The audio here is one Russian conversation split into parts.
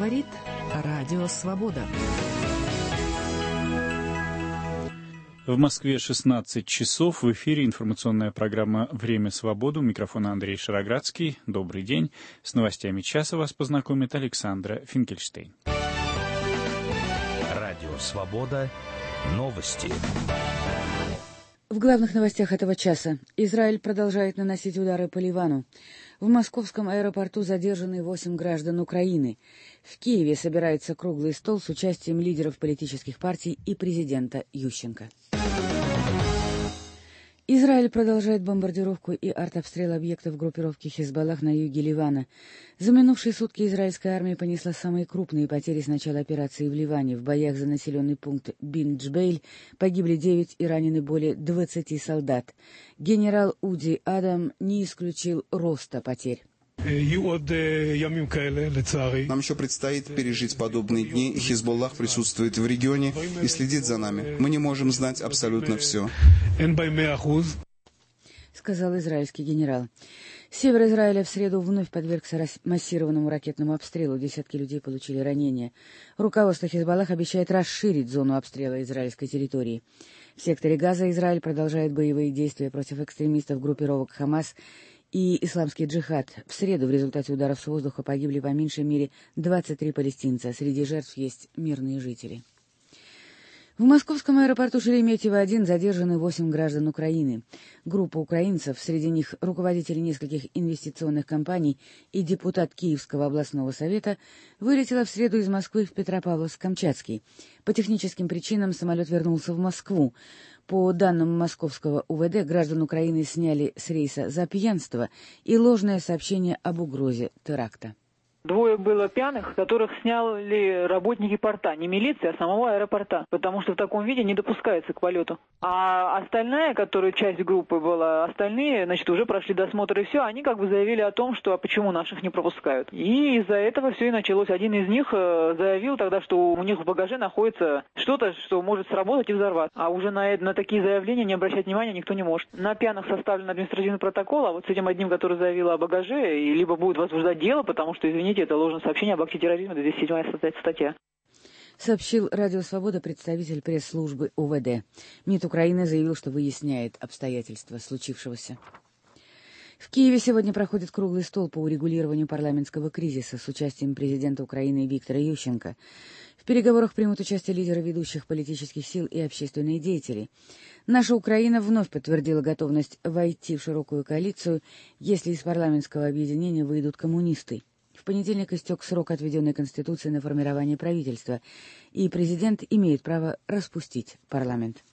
Говорит Радио Свобода. В Москве 16 часов. В эфире информационная программа «Время свободы». У микрофона Андрей Шароградский. Добрый день. С новостями часа вас познакомит Александра Финкельштейн. Радио Свобода. Новости. В главных новостях этого часа. Израиль продолжает наносить удары по Ливану. В московском аэропорту задержаны 8 граждан Украины. В Киеве собирается круглый стол с участием лидеров политических партий и президента Ющенко. Израиль продолжает бомбардировку и артобстрел объектов группировки Хизбаллах на юге Ливана. За минувшие сутки израильская армия понесла самые крупные потери с начала операции в Ливане. В боях за населенный пункт Бин-Джбейль погибли 9 и ранены более 20 солдат. Генерал Уди Адам не исключил роста потерь. Нам еще предстоит пережить подобные дни, и Хизбаллах присутствует в регионе и следит за нами. Мы не можем знать абсолютно все, сказал израильский генерал. Север Израиля в среду вновь подвергся массированному ракетному обстрелу. Десятки людей получили ранения. Руководство Хизбаллах обещает расширить зону обстрела израильской территории. В секторе Газа Израиль продолжает боевые действия против экстремистов группировок Хамас и Исламский джихад. В среду в результате ударов с воздуха погибли по меньшей мере 23 палестинца. Среди жертв есть мирные жители. В московском аэропорту Шереметьево-1 задержаны 8 граждан Украины. Группа украинцев, среди них руководители нескольких инвестиционных компаний и депутат Киевского областного совета, вылетела в среду из Москвы в Петропавловск-Камчатский. По техническим причинам самолет вернулся в Москву. По данным московского УВД, граждан Украины сняли с рейса за пьянство и ложное сообщение об угрозе теракта. Двое было пьяных, которых сняли работники порта, не милиции, а самого аэропорта, потому что в таком виде не допускается к полету. А остальная, которая часть группы была, остальные, уже прошли досмотр и все, они заявили о том, что почему наших не пропускают. И из-за этого все и началось. Один из них заявил тогда, что у них в багаже находится что-то, что может сработать и взорваться. А уже на такие заявления не обращать внимания никто не может. На пьяных составлен административный протокол, а вот с этим одним, который заявил о багаже, и либо будет возбуждать дело, потому что, извините, это ложное сообщение об акте терроризма, 207 статья. Сообщил Радио Свобода представитель пресс-службы УВД. МИД Украины заявил, что выясняет обстоятельства случившегося. В Киеве сегодня проходит круглый стол по урегулированию парламентского кризиса с участием президента Украины Виктора Ющенко. В переговорах примут участие лидеры ведущих политических сил и общественные деятели. Наша Украина вновь подтвердила готовность войти в широкую коалицию, если из парламентского объединения выйдут коммунисты. В понедельник истек срок, отведенный Конституцией на формирование правительства, и президент имеет право распустить парламент.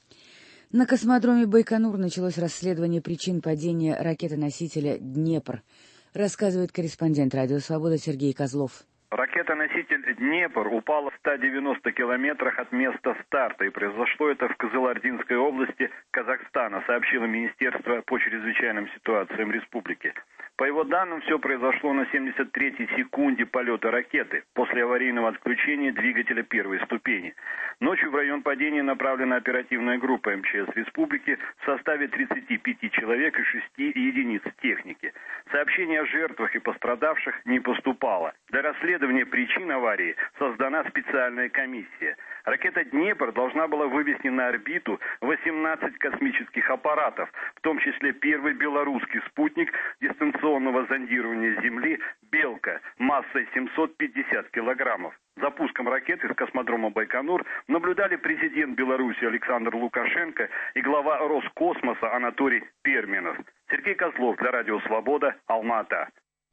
На космодроме Байконур началось расследование причин падения ракеты-носителя «Днепр», рассказывает корреспондент Радио Свобода Сергей Козлов. Ракета-носитель «Днепр» упала в 190 километрах от места старта, и произошло это в Кызылординской области Казахстана, сообщило Министерство по чрезвычайным ситуациям республики. По его данным, все произошло на 73-й секунде полета ракеты после аварийного отключения двигателя первой ступени. Ночью в район падения направлена оперативная группа МЧС республики в составе 35 человек и 6 единиц техники. Сообщений о жертвах и пострадавших не поступало. Для расследования причин аварии создана специальная комиссия. Ракета «Днепр» должна была вывести на орбиту 18 космических аппаратов, в том числе первый белорусский спутник дистанционного зондирования Земли «Белка» массой 750 килограммов. За пуском ракеты с космодрома Байконур наблюдали президент Беларуси Александр Лукашенко и глава Роскосмоса Анатолий Перминов. Сергей Козлов для Радио Свобода, Алма-Ата.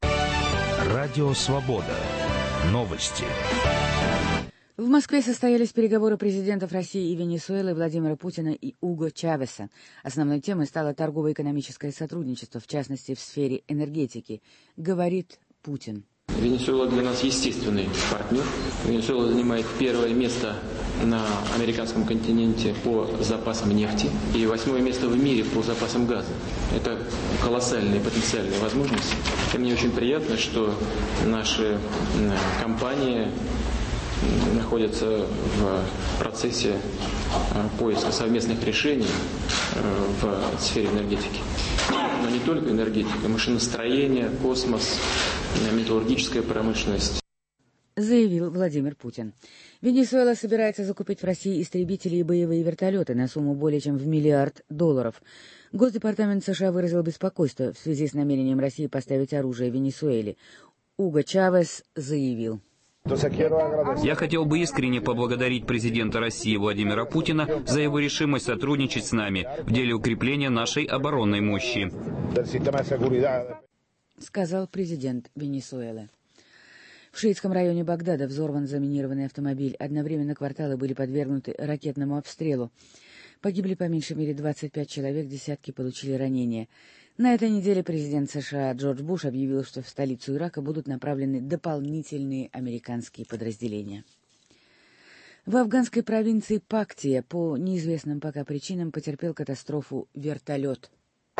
Радио Свобода. Новости. В Москве состоялись переговоры президентов России и Венесуэлы Владимира Путина и Уго Чавеса. Основной темой стало торгово-экономическое сотрудничество, в частности, в сфере энергетики, говорит Путин. Венесуэла для нас естественный партнер. Венесуэла занимает первое место на американском континенте по запасам нефти и 8-е место в мире по запасам газа. Это колоссальные потенциальные возможности. И мне очень приятно, что наши компании находятся в процессе поиска совместных решений в сфере энергетики. Но не только энергетика, машиностроение, космос, металлургическая промышленность. заявил Владимир Путин. Венесуэла собирается закупить в России истребители и боевые вертолеты на сумму более чем в $1 миллиард. Госдепартамент США выразил беспокойство в связи с намерением России поставить оружие Венесуэле. Уго Чавес заявил. Я хотел бы искренне поблагодарить президента России Владимира Путина за его решимость сотрудничать с нами в деле укрепления нашей оборонной мощи, сказал президент Венесуэлы. В шиитском районе Багдада взорван заминированный автомобиль. Одновременно кварталы были подвергнуты ракетному обстрелу. Погибли по меньшей мере 25 человек, десятки получили ранения. На этой неделе президент США Джордж Буш объявил, что в столицу Ирака будут направлены дополнительные американские подразделения. В афганской провинции Пактия по неизвестным пока причинам потерпел катастрофу вертолет.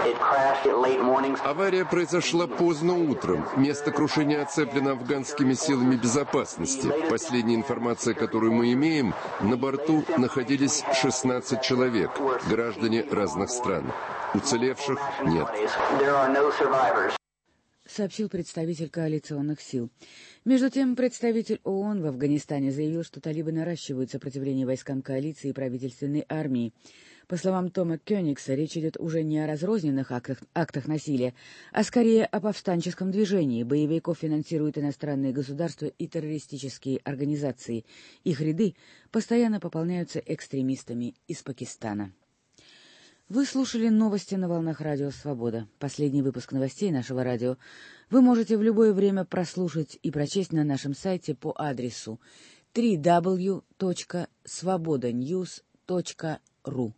Авария произошла поздно утром. Место крушения оцеплено афганскими силами безопасности. Последняя информация, которую мы имеем, на борту находились 16 человек, граждане разных стран. Уцелевших нет. Сообщил представитель коалиционных сил. Между тем, представитель ООН в Афганистане заявил, что талибы наращивают сопротивление войскам коалиции и правительственной армии. По словам Тома Кёнигса, речь идет уже не о разрозненных актах насилия, а скорее о повстанческом движении. Боевиков финансируют иностранные государства и террористические организации. Их ряды постоянно пополняются экстремистами из Пакистана. Вы слушали новости на волнах Радио Свобода. Последний выпуск новостей нашего радио вы можете в любое время прослушать и прочесть на нашем сайте по адресу www.svobodanews.ru.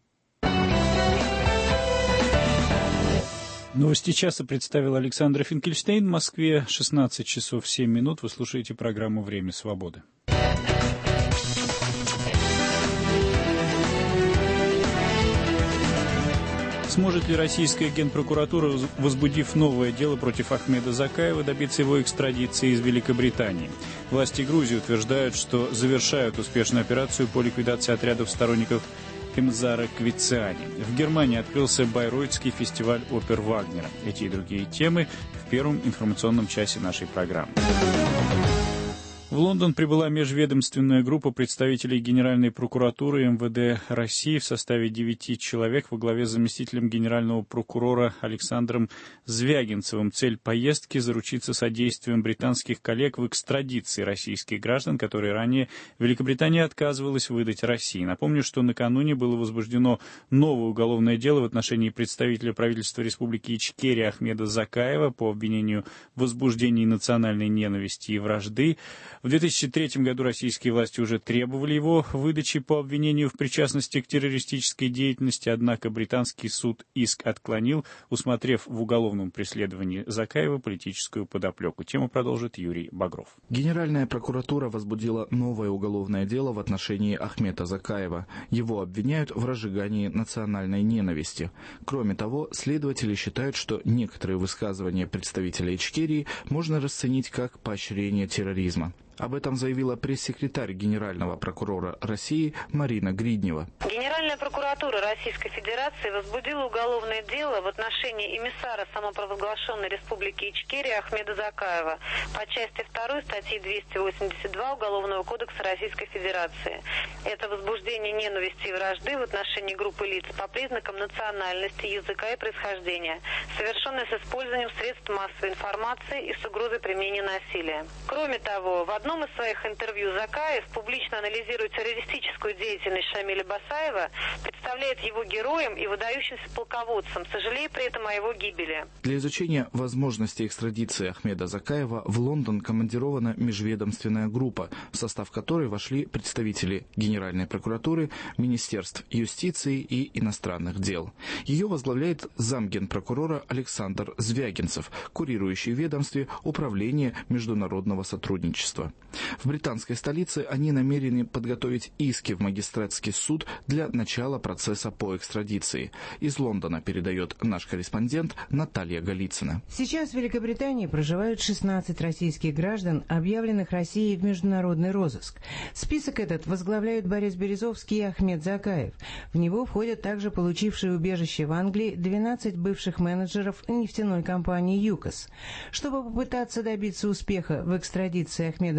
Новости часа представил Александр Финкельштейн. В Москве 16 часов 7 минут. Вы слушаете программу «Время свободы». Сможет ли российская генпрокуратура, возбудив новое дело против Ахмеда Закаева, добиться его экстрадиции из Великобритании? Власти Грузии утверждают, что завершают успешную операцию по ликвидации отрядов сторонников Эмзара Квициани. В Германии открылся Байройтский фестиваль опер Вагнера. Эти и другие темы в первом информационном часе нашей программы. В Лондон прибыла межведомственная группа представителей Генеральной прокуратуры МВД России в составе 9 человек во главе с заместителем генерального прокурора Александром Звягинцевым. Цель поездки – заручиться содействием британских коллег в экстрадиции российских граждан, которые ранее Великобритания отказывалась выдать России. Напомню, что накануне было возбуждено новое уголовное дело в отношении представителя правительства Республики Ичкерия Ахмеда Закаева по обвинению в возбуждении национальной ненависти и вражды. В 2003 году российские власти уже требовали его выдачи по обвинению в причастности к террористической деятельности, однако британский суд иск отклонил, усмотрев в уголовном преследовании Закаева политическую подоплеку. Тему продолжит Юрий Багров. Генеральная прокуратура возбудила новое уголовное дело в отношении Ахмеда Закаева. Его обвиняют в разжигании национальной ненависти. Кроме того, следователи считают, что некоторые высказывания представителя Ичкерии можно расценить как поощрение терроризма. Об этом заявила пресс-секретарь Генерального прокурора России Марина Гриднева. Генеральная прокуратура Российской Федерации возбудила уголовное дело в отношении эмиссара самопровозглашенной Республики Ичкерия Ахмеда Закаева по части 2 статьи 282 Уголовного кодекса Российской Федерации. Это возбуждение ненависти и вражды в отношении группы лиц по признакам национальности, языка и происхождения, совершенное с использованием средств массовой информации и с угрозой применения насилия. Кроме того, в одном из своих интервью Закаев, публично анализируя террористическую деятельность Шамиля Басаева, представляет его героем и выдающимся полководцем, сожалея при этом о его гибели. Для изучения возможности экстрадиции Ахмеда Закаева в Лондон командирована межведомственная группа, в состав которой вошли представители Генеральной прокуратуры, Министерств юстиции и иностранных дел. Ее возглавляет замгенпрокурора Александр Звягинцев, курирующий в ведомстве Управление международного сотрудничества. В британской столице они намерены подготовить иски в магистратский суд для начала процесса по экстрадиции. Из Лондона передает наш корреспондент Наталья Голицына. Сейчас в Великобритании проживают 16 российских граждан, объявленных Россией в международный розыск. Список этот возглавляют Борис Березовский и Ахмед Закаев. В него входят также получившие убежище в Англии 12 бывших менеджеров нефтяной компании «ЮКОС». Чтобы попытаться добиться успеха в экстрадиции Ахмеда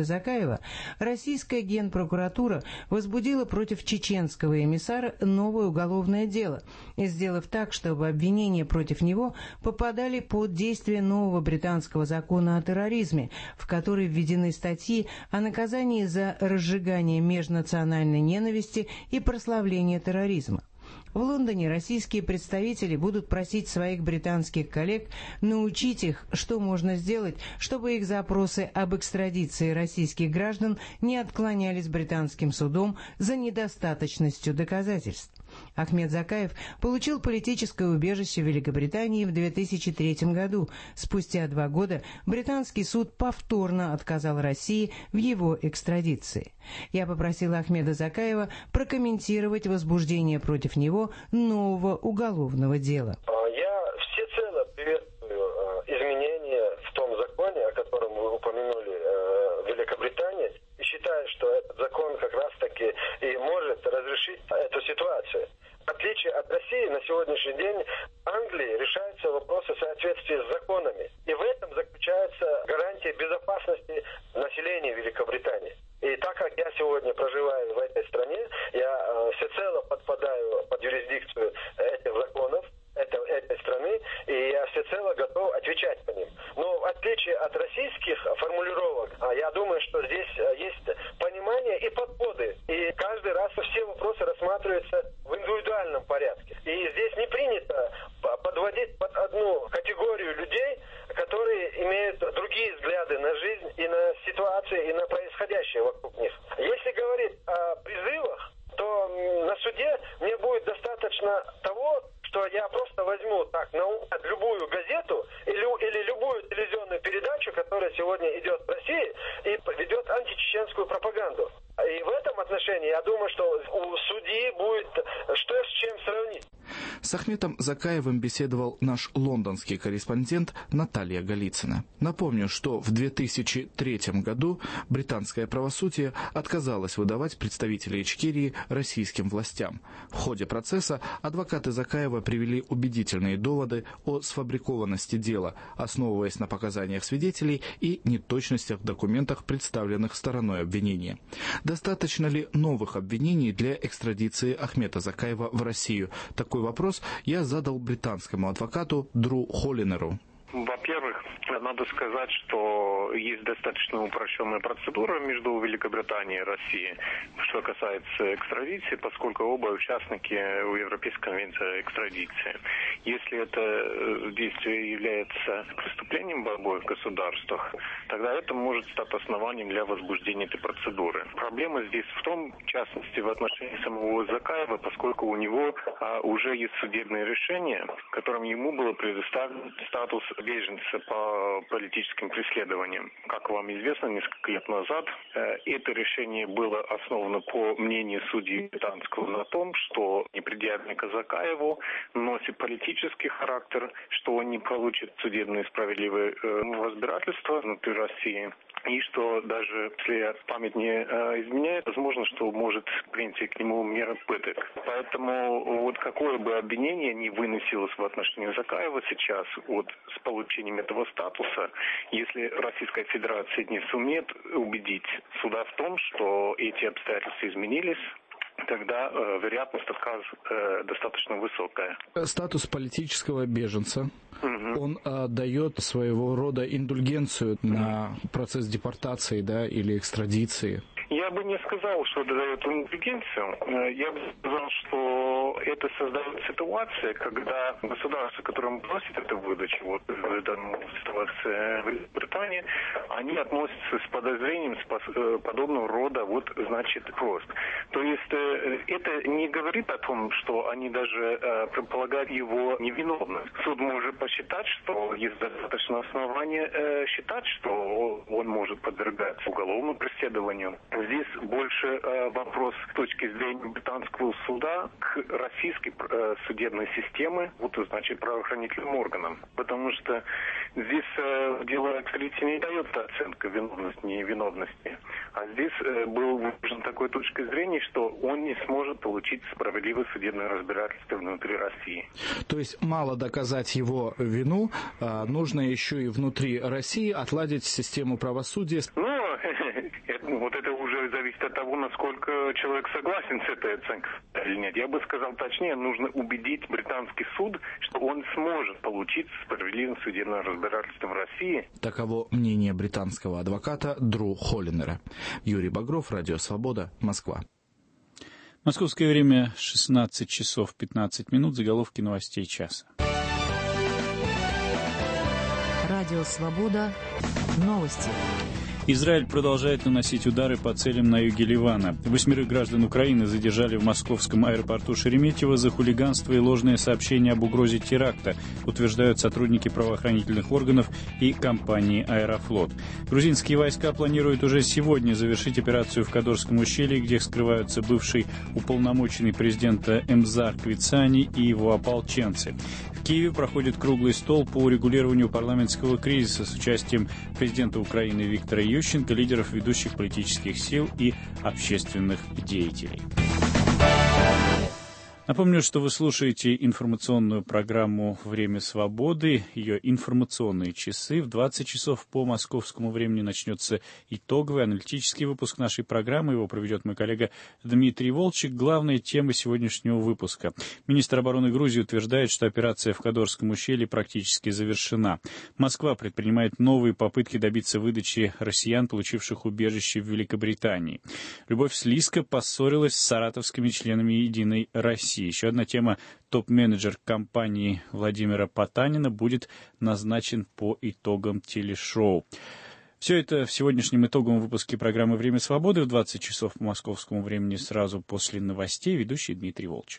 Ахмеда Закаева, российская генпрокуратура возбудила против чеченского эмиссара новое уголовное дело, сделав так, чтобы обвинения против него попадали под действие нового британского закона о терроризме, в который введены статьи о наказании за разжигание межнациональной ненависти и прославление терроризма. В Лондоне российские представители будут просить своих британских коллег научить их, что можно сделать, чтобы их запросы об экстрадиции российских граждан не отклонялись британским судом за недостаточностью доказательств. Ахмед Закаев получил политическое убежище в Великобритании в 2003 году. Спустя 2 года британский суд повторно отказал России в его экстрадиции. Я попросила Ахмеда Закаева прокомментировать возбуждение против него нового уголовного дела. Я всецело приветствую изменения в том законе, о котором вы упомянули, в Великобритании, и считаю, что этот закон как раз-таки и может разрешить эту ситуацию. В отличие от России, на сегодняшний день в Англии решаются вопросы в соответствии с законами. И в этом заключается гарантия безопасности населения Великобритании. И так как я сегодня проживаю в этой стране, я всецело подпадаю под юрисдикцию этих законов, этой страны, и я всецело готов отвечать по ним. Но в отличие от российских формулировок, я думаю, что здесь есть понимание и подходы. И каждый раз все вопросы рассматриваются в индивидуальном порядке. И здесь не принято подводить под одну категорию людей, которые имеют другие взгляды на жизнь и на ситуации, и на происходящее вокруг них. Если говорить о призывах, то на суде мне будет достаточно того, что я просто возьму так на ум любую газету или любую телевизионную передачу, которая сегодня идет в России и ведет античеченскую пропаганду. И в этом отношении я думаю, что у судьи будет что с чем сравнить. С Ахметом Закаевым беседовал наш лондонский корреспондент Наталья Голицына. Напомню, что в 2003 году британское правосудие отказалось выдавать представителей Ичкерии российским властям. В ходе процесса адвокаты Закаева привели убедительные доводы о сфабрикованности дела, основываясь на показаниях свидетелей и неточностях в документах, представленных стороной обвинения. Достаточно ли новых обвинений для экстрадиции Ахмеда Закаева в Россию? Такой вопрос я задал британскому адвокату Дрю Холлинеру. Во-первых, надо сказать, что есть достаточно упрощенная процедура между Великобританией и Россией, что касается экстрадиции, поскольку оба участники в Европейской конвенции о экстрадиции. Если это действие является преступлением в обоих государствах, тогда это может стать основанием для возбуждения этой процедуры. Проблема здесь в том, в частности, в отношении самого Закаева, поскольку у него уже есть судебное решение, которым ему было предоставлен статус беженца по политическим преследованиям. Как вам известно, несколько лет назад это решение было основано по мнению судьи британского на том, что непредъявленник Закаеву носит политический характер, что он не получит судебное справедливое разбирательство внутри России. И что даже если память не изменяет, возможно, что может принять к нему меры пыток. Поэтому вот какое бы обвинение ни выносилось в отношении Закаева сейчас с получением этого статуса, если Российская Федерация не сумеет убедить суда в том, что эти обстоятельства изменились, тогда вероятность отказа достаточно высокая. Статус политического беженца, он дает своего рода индульгенцию на процесс депортации, да, или экстрадиции. Я бы не сказал, что это дает индульгенцию. Я бы сказал, что это создает ситуацию, когда государство, которому просит эту выдачу, в данной ситуации в Великобритании, они относятся с подозрением подобного рода просьб. То есть это не говорит о том, что они даже предполагают его невиновным. Суд может посчитать, что есть достаточно основания считать, что он может подвергаться уголовному преследованию. Здесь больше вопрос с точки зрения британского суда к российской судебной системе, правоохранительным органам. Потому что здесь дело экстрадиции не дается оценка виновности, невиновности. А здесь был выражен такой точкой зрения, что он не сможет получить справедливое судебное разбирательство внутри России. То есть мало доказать его вину, нужно еще и внутри России отладить систему правосудия. Вот это уже зависит от того, насколько человек согласен с этой оценкой или нет. Я бы сказал точнее, нужно убедить британский суд, что он сможет получить справедливое судебное разбирательство в России. Таково мнение британского адвоката Дрю Холлинера. Юрий Багров, Радио Свобода, Москва. Московское время 16 часов 15 минут. Заголовки новостей часа. Радио Свобода. Новости. Израиль продолжает наносить удары по целям на юге Ливана. 8 граждан Украины задержали в московском аэропорту Шереметьево за хулиганство и ложные сообщения об угрозе теракта, утверждают сотрудники правоохранительных органов и компании «Аэрофлот». Грузинские войска планируют уже сегодня завершить операцию в Кадорском ущелье, где скрываются бывший уполномоченный президента Эмзар Квицани и его ополченцы. В Киеве проходит круглый стол по урегулированию парламентского кризиса с участием президента Украины Виктора Ющенко, лидеров ведущих политических сил и общественных деятелей. Напомню, что вы слушаете информационную программу «Время свободы». Ее информационные часы. В 20 часов по московскому времени начнется итоговый аналитический выпуск нашей программы. Его проведет мой коллега Дмитрий Волчек. Главная тема сегодняшнего выпуска. Министр обороны Грузии утверждает, что операция в Кадорском ущелье практически завершена. Москва предпринимает новые попытки добиться выдачи россиян, получивших убежище в Великобритании. Любовь Слизко поссорилась с саратовскими членами «Единой России». Еще одна тема. Топ-менеджер компании Владимира Потанина будет назначен по итогам телешоу. Все это в сегодняшнем итоговом выпуске программы «Время свободы» в 20 часов по московскому времени сразу после новостей. Ведущий Дмитрий Волчек.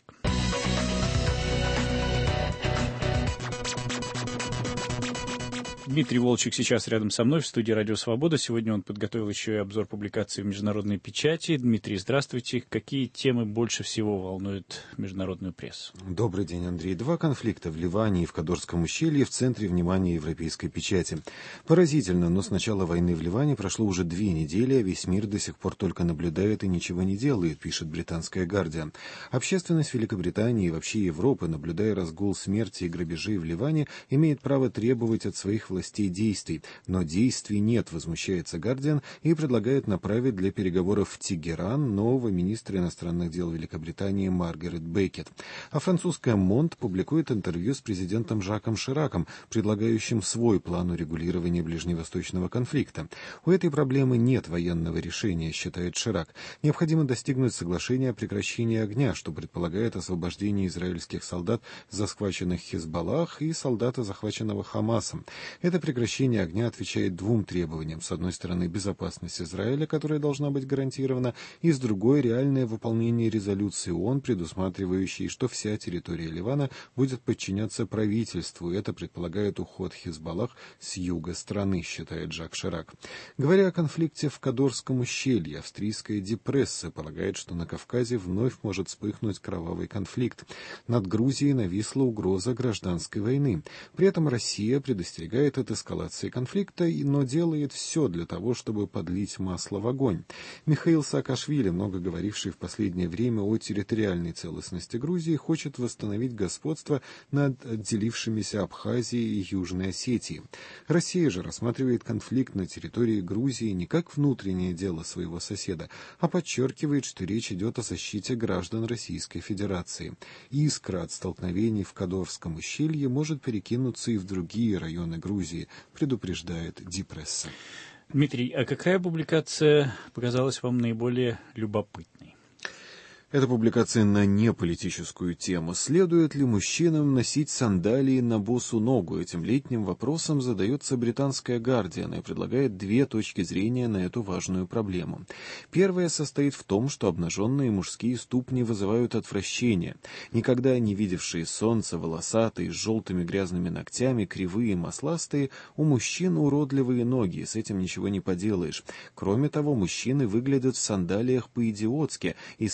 Дмитрий Волчек сейчас рядом со мной в студии «Радио Свобода». Сегодня он подготовил еще и обзор публикаций в международной печати. Дмитрий, здравствуйте. Какие темы больше всего волнуют международную прессу? Добрый день, Андрей. 2 конфликта в Ливане и в Кадорском ущелье в центре внимания европейской печати. Поразительно, но с начала войны в Ливане прошло уже 2 недели, а весь мир до сих пор только наблюдает и ничего не делает, пишет британская «Гардиан». Общественность Великобритании и вообще Европы, наблюдая разгул смерти и грабежей в Ливане, имеет право требовать от своих властей действий, но действий нет, возмущается «Гардиан» и предлагает направить для переговоров в Тегеран нового министра иностранных дел Великобритании Маргарет Беккет. А французская «Монт» публикует интервью с президентом Жаком Шираком, предлагающим свой план урегулирования ближневосточного конфликта. У этой проблемы нет военного решения, считает Ширак. Необходимо достигнуть соглашения о прекращении огня, что предполагает освобождение израильских солдат, захваченных Хизбаллах, и солдата, захваченного Хамасом. Это прекращение огня отвечает 2 требованиям. С одной стороны, безопасность Израиля, которая должна быть гарантирована, и с другой, реальное выполнение резолюции ООН, предусматривающей, что вся территория Ливана будет подчиняться правительству. Это предполагает уход Хизбаллах с юга страны, считает Жак Ширак. Говоря о конфликте в Кадорском ущелье, австрийская «Die Presse» полагает, что на Кавказе вновь может вспыхнуть кровавый конфликт. Над Грузией нависла угроза гражданской войны. При этом Россия предостерегает от эскалации конфликта, но делает все для того, чтобы подлить масло в огонь. Михаил Саакашвили, много говоривший в последнее время о территориальной целостности Грузии, хочет восстановить господство над отделившимися Абхазией и Южной Осетией. Россия же рассматривает конфликт на территории Грузии не как внутреннее дело своего соседа, а подчеркивает, что речь идет о защите граждан Российской Федерации. Искра от столкновений в Кадорском ущелье может перекинуться и в другие районы Грузии, предупреждает Die Presse. Дмитрий, а какая публикация показалась вам наиболее любопытной? Это публикация на неполитическую тему. Следует ли мужчинам носить сандалии на босу ногу? Этим летним вопросом задается британская «Гардиан» и предлагает 2 точки зрения на эту важную проблему. Первая состоит в том, что обнаженные мужские ступни вызывают отвращение. Никогда не видевшие солнца, волосатые, с желтыми грязными ногтями, кривые, масластые, у мужчин уродливые ноги, с этим ничего не поделаешь. Кроме того, мужчины выглядят в сандалиях по-идиотски, и сами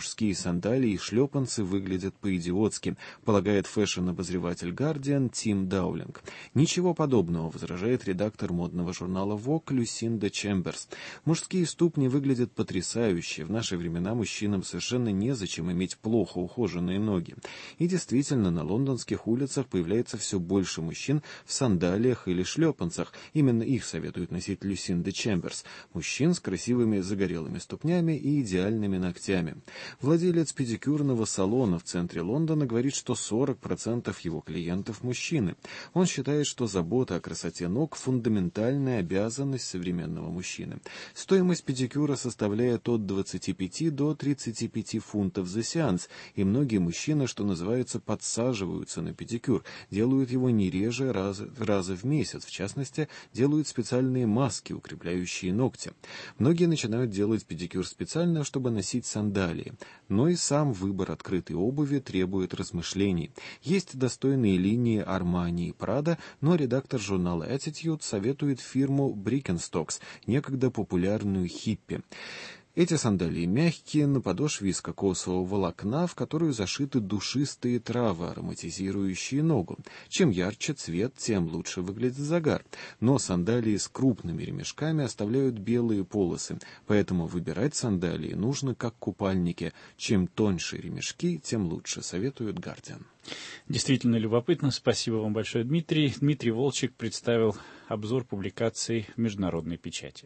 мужские сандалии и шлепанцы выглядят по-идиотски, полагает фэшн-обозреватель Guardian Тим Даулинг. Ничего подобного, возражает редактор модного журнала Vogue Люсинда Чемберс. Мужские ступни выглядят потрясающе. В наши времена мужчинам совершенно незачем иметь плохо ухоженные ноги. И действительно, на лондонских улицах появляется все больше мужчин в сандалиях или шлепанцах. Именно их советует носить Люсинда Чемберс. Мужчин с красивыми загорелыми ступнями и идеальными ногтями. Владелец педикюрного салона в центре Лондона говорит, что 40% его клиентов мужчины. Он считает, что забота о красоте ног – фундаментальная обязанность современного мужчины. Стоимость педикюра составляет от 25 до 35 фунтов за сеанс, и многие мужчины, что называется, подсаживаются на педикюр, делают его не реже раза в месяц, в частности, делают специальные маски, укрепляющие ногти. Многие начинают делать педикюр специально, чтобы носить сандалии, но и сам выбор открытой обуви требует размышлений. Есть достойные линии Armani и Prada, но редактор журнала Attitude советует фирму Birkenstocks, некогда популярную хиппи. Эти сандалии мягкие, на подошве из кокосового волокна, в которую зашиты душистые травы, ароматизирующие ногу. Чем ярче цвет, тем лучше выглядит загар. Но сандалии с крупными ремешками оставляют белые полосы, поэтому выбирать сандалии нужно как купальники. Чем тоньше ремешки, тем лучше, советует Guardian. Действительно любопытно. Спасибо вам большое, Дмитрий. Дмитрий Волчек представил обзор публикаций в международной печати.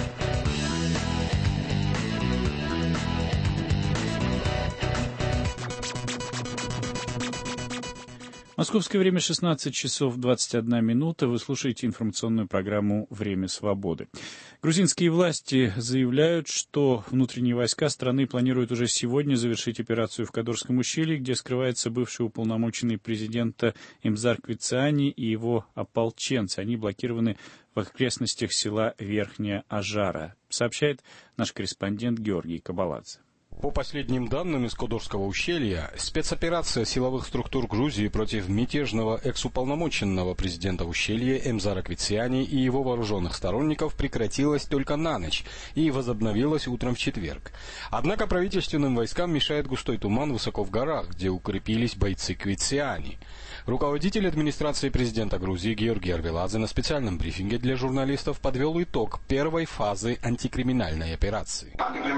Московское время 16 часов 21 минута. Вы слушаете информационную программу «Время свободы». Грузинские власти заявляют, что внутренние войска страны планируют уже сегодня завершить операцию в Кадорском ущелье, где скрывается бывший уполномоченный президента Эмзар Квициани и его ополченцы. Они блокированы в окрестностях села Верхняя Ажара, сообщает наш корреспондент Георгий Кабаладзе. По последним данным из Кадорского ущелья, спецоперация силовых структур Грузии против мятежного экс-уполномоченного президента ущелья Эмзара Квициани и его вооруженных сторонников прекратилась только на ночь и возобновилась утром в четверг. Однако правительственным войскам мешает густой туман высоко в горах, где укрепились бойцы Квициани. Руководитель администрации президента Грузии Георгий Арвеладзе на специальном брифинге для журналистов подвел итог первой фазы антикриминальной операции.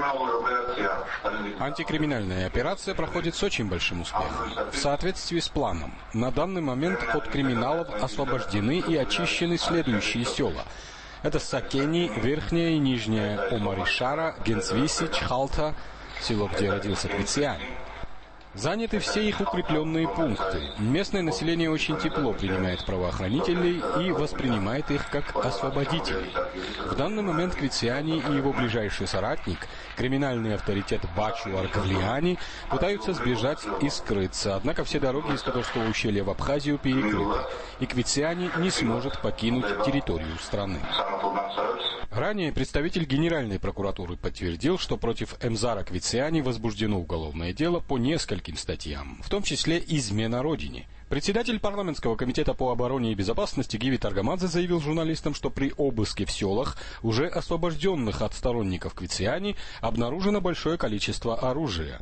Антикриминальная операция проходит с очень большим успехом. В соответствии с планом, на данный момент от криминалов освобождены и очищены следующие села. Это Сакени, Верхняя и Нижняя Омаришара, Генцвиси, Чхалта, село, где родился Квициани. Заняты все их укрепленные пункты. Местное население очень тепло принимает правоохранителей и воспринимает их как освободителей. В данный момент Квициани и его ближайший соратник, криминальный авторитет Бачу Аркавлиани, пытаются сбежать и скрыться, однако все дороги из Кадорского ущелья в Абхазию перекрыты, и Квициани не сможет покинуть территорию страны. Ранее представитель Генеральной прокуратуры подтвердил, что против Эмзара Квициани возбуждено уголовное дело по нескольким статьям, в том числе измена родине. Председатель парламентского комитета по обороне и безопасности Гиви Таргамадзе заявил журналистам, что при обыске в селах, уже освобожденных от сторонников Квициани, обнаружено большое количество оружия.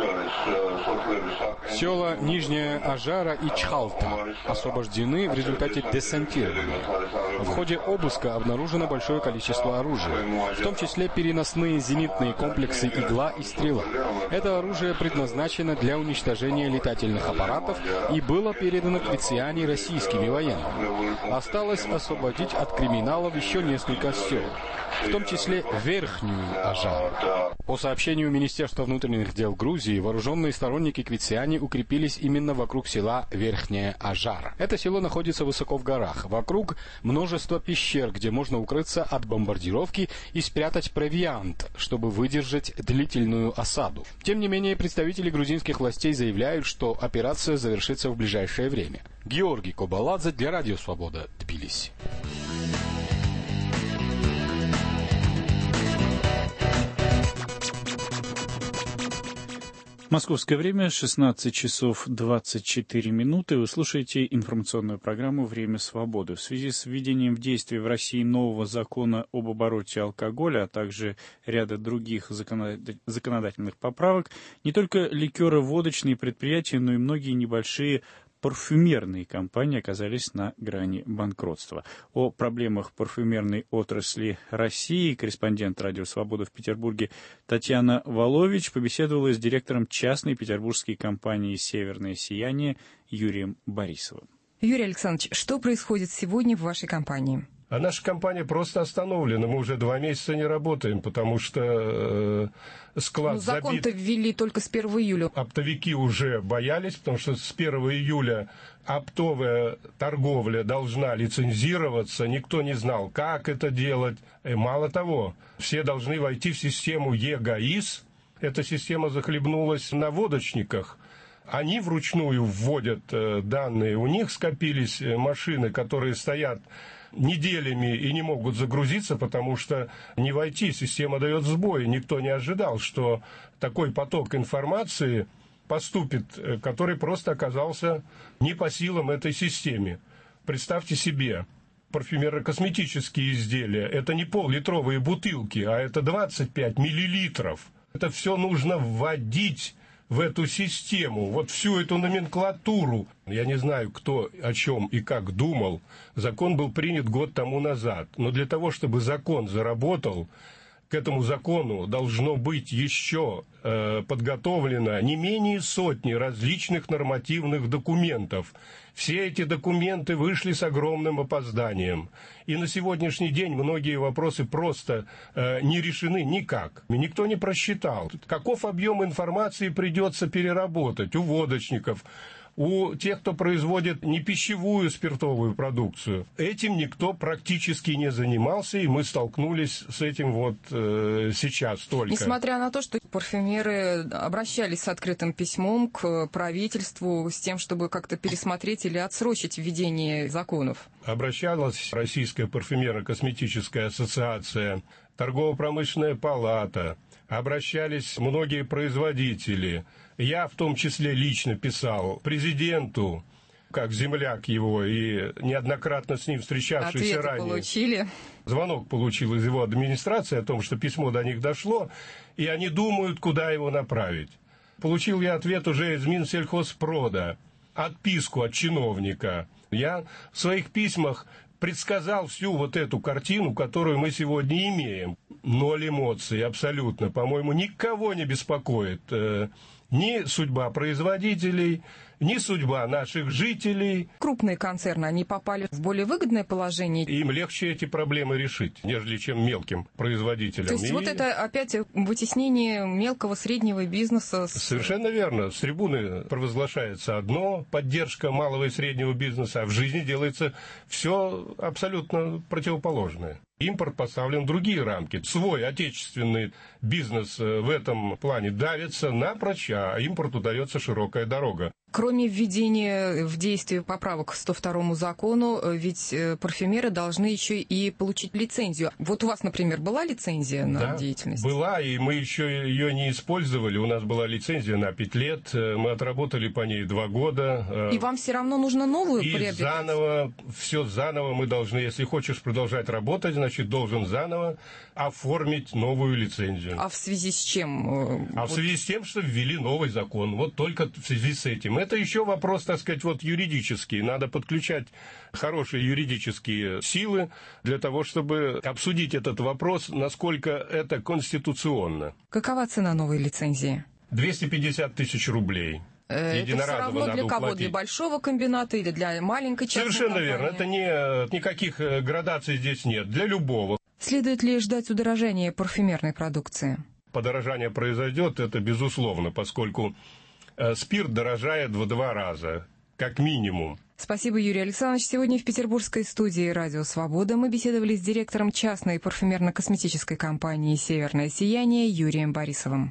Села Нижняя Ажара и Чхалта освобождены в результате десантирования. В ходе обыска обнаружено большое количество оружия, в том числе переносные зенитные комплексы «Игла» и «Стрела». Это оружие предназначено для уничтожения летательных аппаратов и было передано Квициани российскими военными. Осталось освободить от криминалов еще несколько сел, в том числе Верхнюю Ажару. По сообщению Министерства внутренних дел Грузии, вооруженные сторонники Квициани укрепились именно вокруг села Верхняя Ажара. Это село находится высоко в горах. Вокруг множество пещер, где можно укрыться от бомбардировки и спрятать провиант, чтобы выдержать длительную осаду. Тем не менее, представители грузинских властей заявляют, что операция завершится в ближайшее время. Георгий Кабаладзе для Радио Свобода, Тбилиси. Московское время 16 часов 24 минуты. Вы слушаете информационную программу «Время свободы». В связи с введением в действие в России нового закона об обороте алкоголя, а также ряда других законодательных поправок, не только ликеро-водочные предприятия, но и многие небольшие парфюмерные компании оказались на грани банкротства. О проблемах парфюмерной отрасли России корреспондент «Радио Свобода» в Петербурге Татьяна Волович побеседовала с директором частной петербургской компании «Северное сияние» Юрием Борисовым. Юрий Александрович, что происходит сегодня в вашей компании? А наша компания просто остановлена. Мы уже 2 месяца не работаем, потому что склад забит. Закон-то ввели только с 1 июля. Оптовики уже боялись, потому что с 1 июля оптовая торговля должна лицензироваться. Никто не знал, как это делать. И мало того, все должны войти в систему ЕГАИС. Эта система захлебнулась на водочниках. Они вручную вводят данные. У них скопились машины, которые стоят неделями и не могут загрузиться, потому что не войти, система дает сбой. Никто не ожидал, что такой поток информации поступит, который просто оказался не по силам этой системе. Представьте себе, парфюмерно-косметические изделия – это не пол-литровые бутылки, а это 25 миллилитров. Это все нужно вводить в эту систему, вот всю эту номенклатуру. Я не знаю, кто о чем и как думал. Закон был принят год тому назад. Но для того, чтобы закон заработал, к этому закону должно быть еще подготовлено не менее 100 различных нормативных документов. Все эти документы вышли с огромным опозданием. И на сегодняшний день многие вопросы просто не решены никак. Никто не просчитал, каков объем информации придется переработать у водочников, у тех, кто производит не пищевую спиртовую продукцию. Этим никто практически не занимался, и мы столкнулись с этим вот сейчас только. Несмотря на то, что парфюмеры обращались с открытым письмом к правительству с тем, чтобы как-то пересмотреть или отсрочить введение законов. Обращалась Российская парфюмерно-косметическая ассоциация, Торгово-промышленная палата, обращались многие производители. Я в том числе лично писал президенту, как земляк его, и неоднократно с ним встречавшийся ранее. Ответы получили? Звонок получил из его администрации о том, что письмо до них дошло, и они думают, куда его направить. Получил я ответ уже из Минсельхозпрода, отписку от чиновника. Я в своих письмах предсказал всю вот эту картину, которую мы сегодня имеем. 0 эмоций, абсолютно. По-моему, никого не беспокоит ни судьба производителей, ни судьба наших жителей. Крупные концерны, они попали в более выгодное положение. Им легче эти проблемы решить, нежели чем мелким производителям. То есть вот это опять вытеснение мелкого, среднего бизнеса. Совершенно верно. С трибуны провозглашается одно, поддержка малого и среднего бизнеса, а в жизни делается все абсолютно противоположное. Импорт поставлен в другие рамки. Свой отечественный бизнес в этом плане давится напрочь, а импорту дается широкая дорога. Кроме введения в действие поправок к 102 закону, ведь парфюмеры должны еще и получить лицензию. Вот у вас, например, была лицензия на деятельность? Была, и мы еще ее не использовали. У нас была лицензия на 5 лет, мы отработали по ней 2 года. И вам все равно нужно новую приобретать? И все заново мы должны, если хочешь продолжать работать, значит, должен заново оформить новую лицензию. А в связи с чем? В связи с тем, что ввели новый закон. Вот только в связи с этим. Это еще вопрос, так сказать, вот юридический. Надо подключать хорошие юридические силы для того, чтобы обсудить этот вопрос, насколько это конституционно. Какова цена новой лицензии? 250 тысяч рублей. Это все равно для кого? Уплатить. Для большого комбината или для маленькой частной Совершенно компании? Верно. Это никаких градаций здесь нет. Для любого. Следует ли ждать удорожания парфюмерной продукции? Подорожание произойдет, это безусловно, поскольку спирт дорожает в 2 раза, как минимум. Спасибо, Юрий Александрович. Сегодня в петербургской студии «Радио Свобода» мы беседовали с директором частной парфюмерно-косметической компании «Северное сияние» Юрием Борисовым.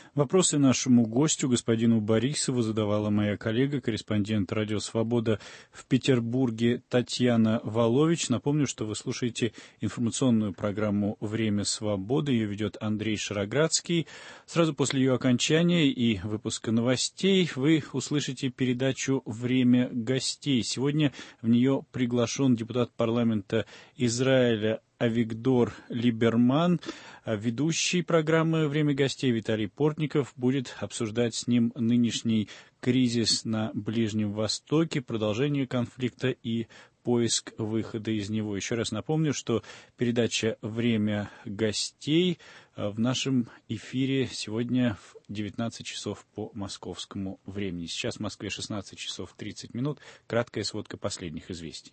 Вопросы нашему гостю, господину Борисову, задавала моя коллега, корреспондент «Радио Свобода» в Петербурге Татьяна Волович. Напомню, что вы слушаете информационную программу «Время свободы». Ее ведет Андрей Шароградский. Сразу после ее окончания и выпуска новостей вы услышите передачу «Время гостей». Сегодня в нее приглашен депутат парламента Израиля Авигдор Либерман. Ведущий программы «Время гостей» Виталий Портников будет обсуждать с ним нынешний кризис на Ближнем Востоке, продолжение конфликта и поиск выхода из него. Еще раз напомню, что передача «Время гостей» в нашем эфире сегодня в 19 часов по московскому времени. Сейчас в Москве 16 часов 30 минут. Краткая сводка последних известий.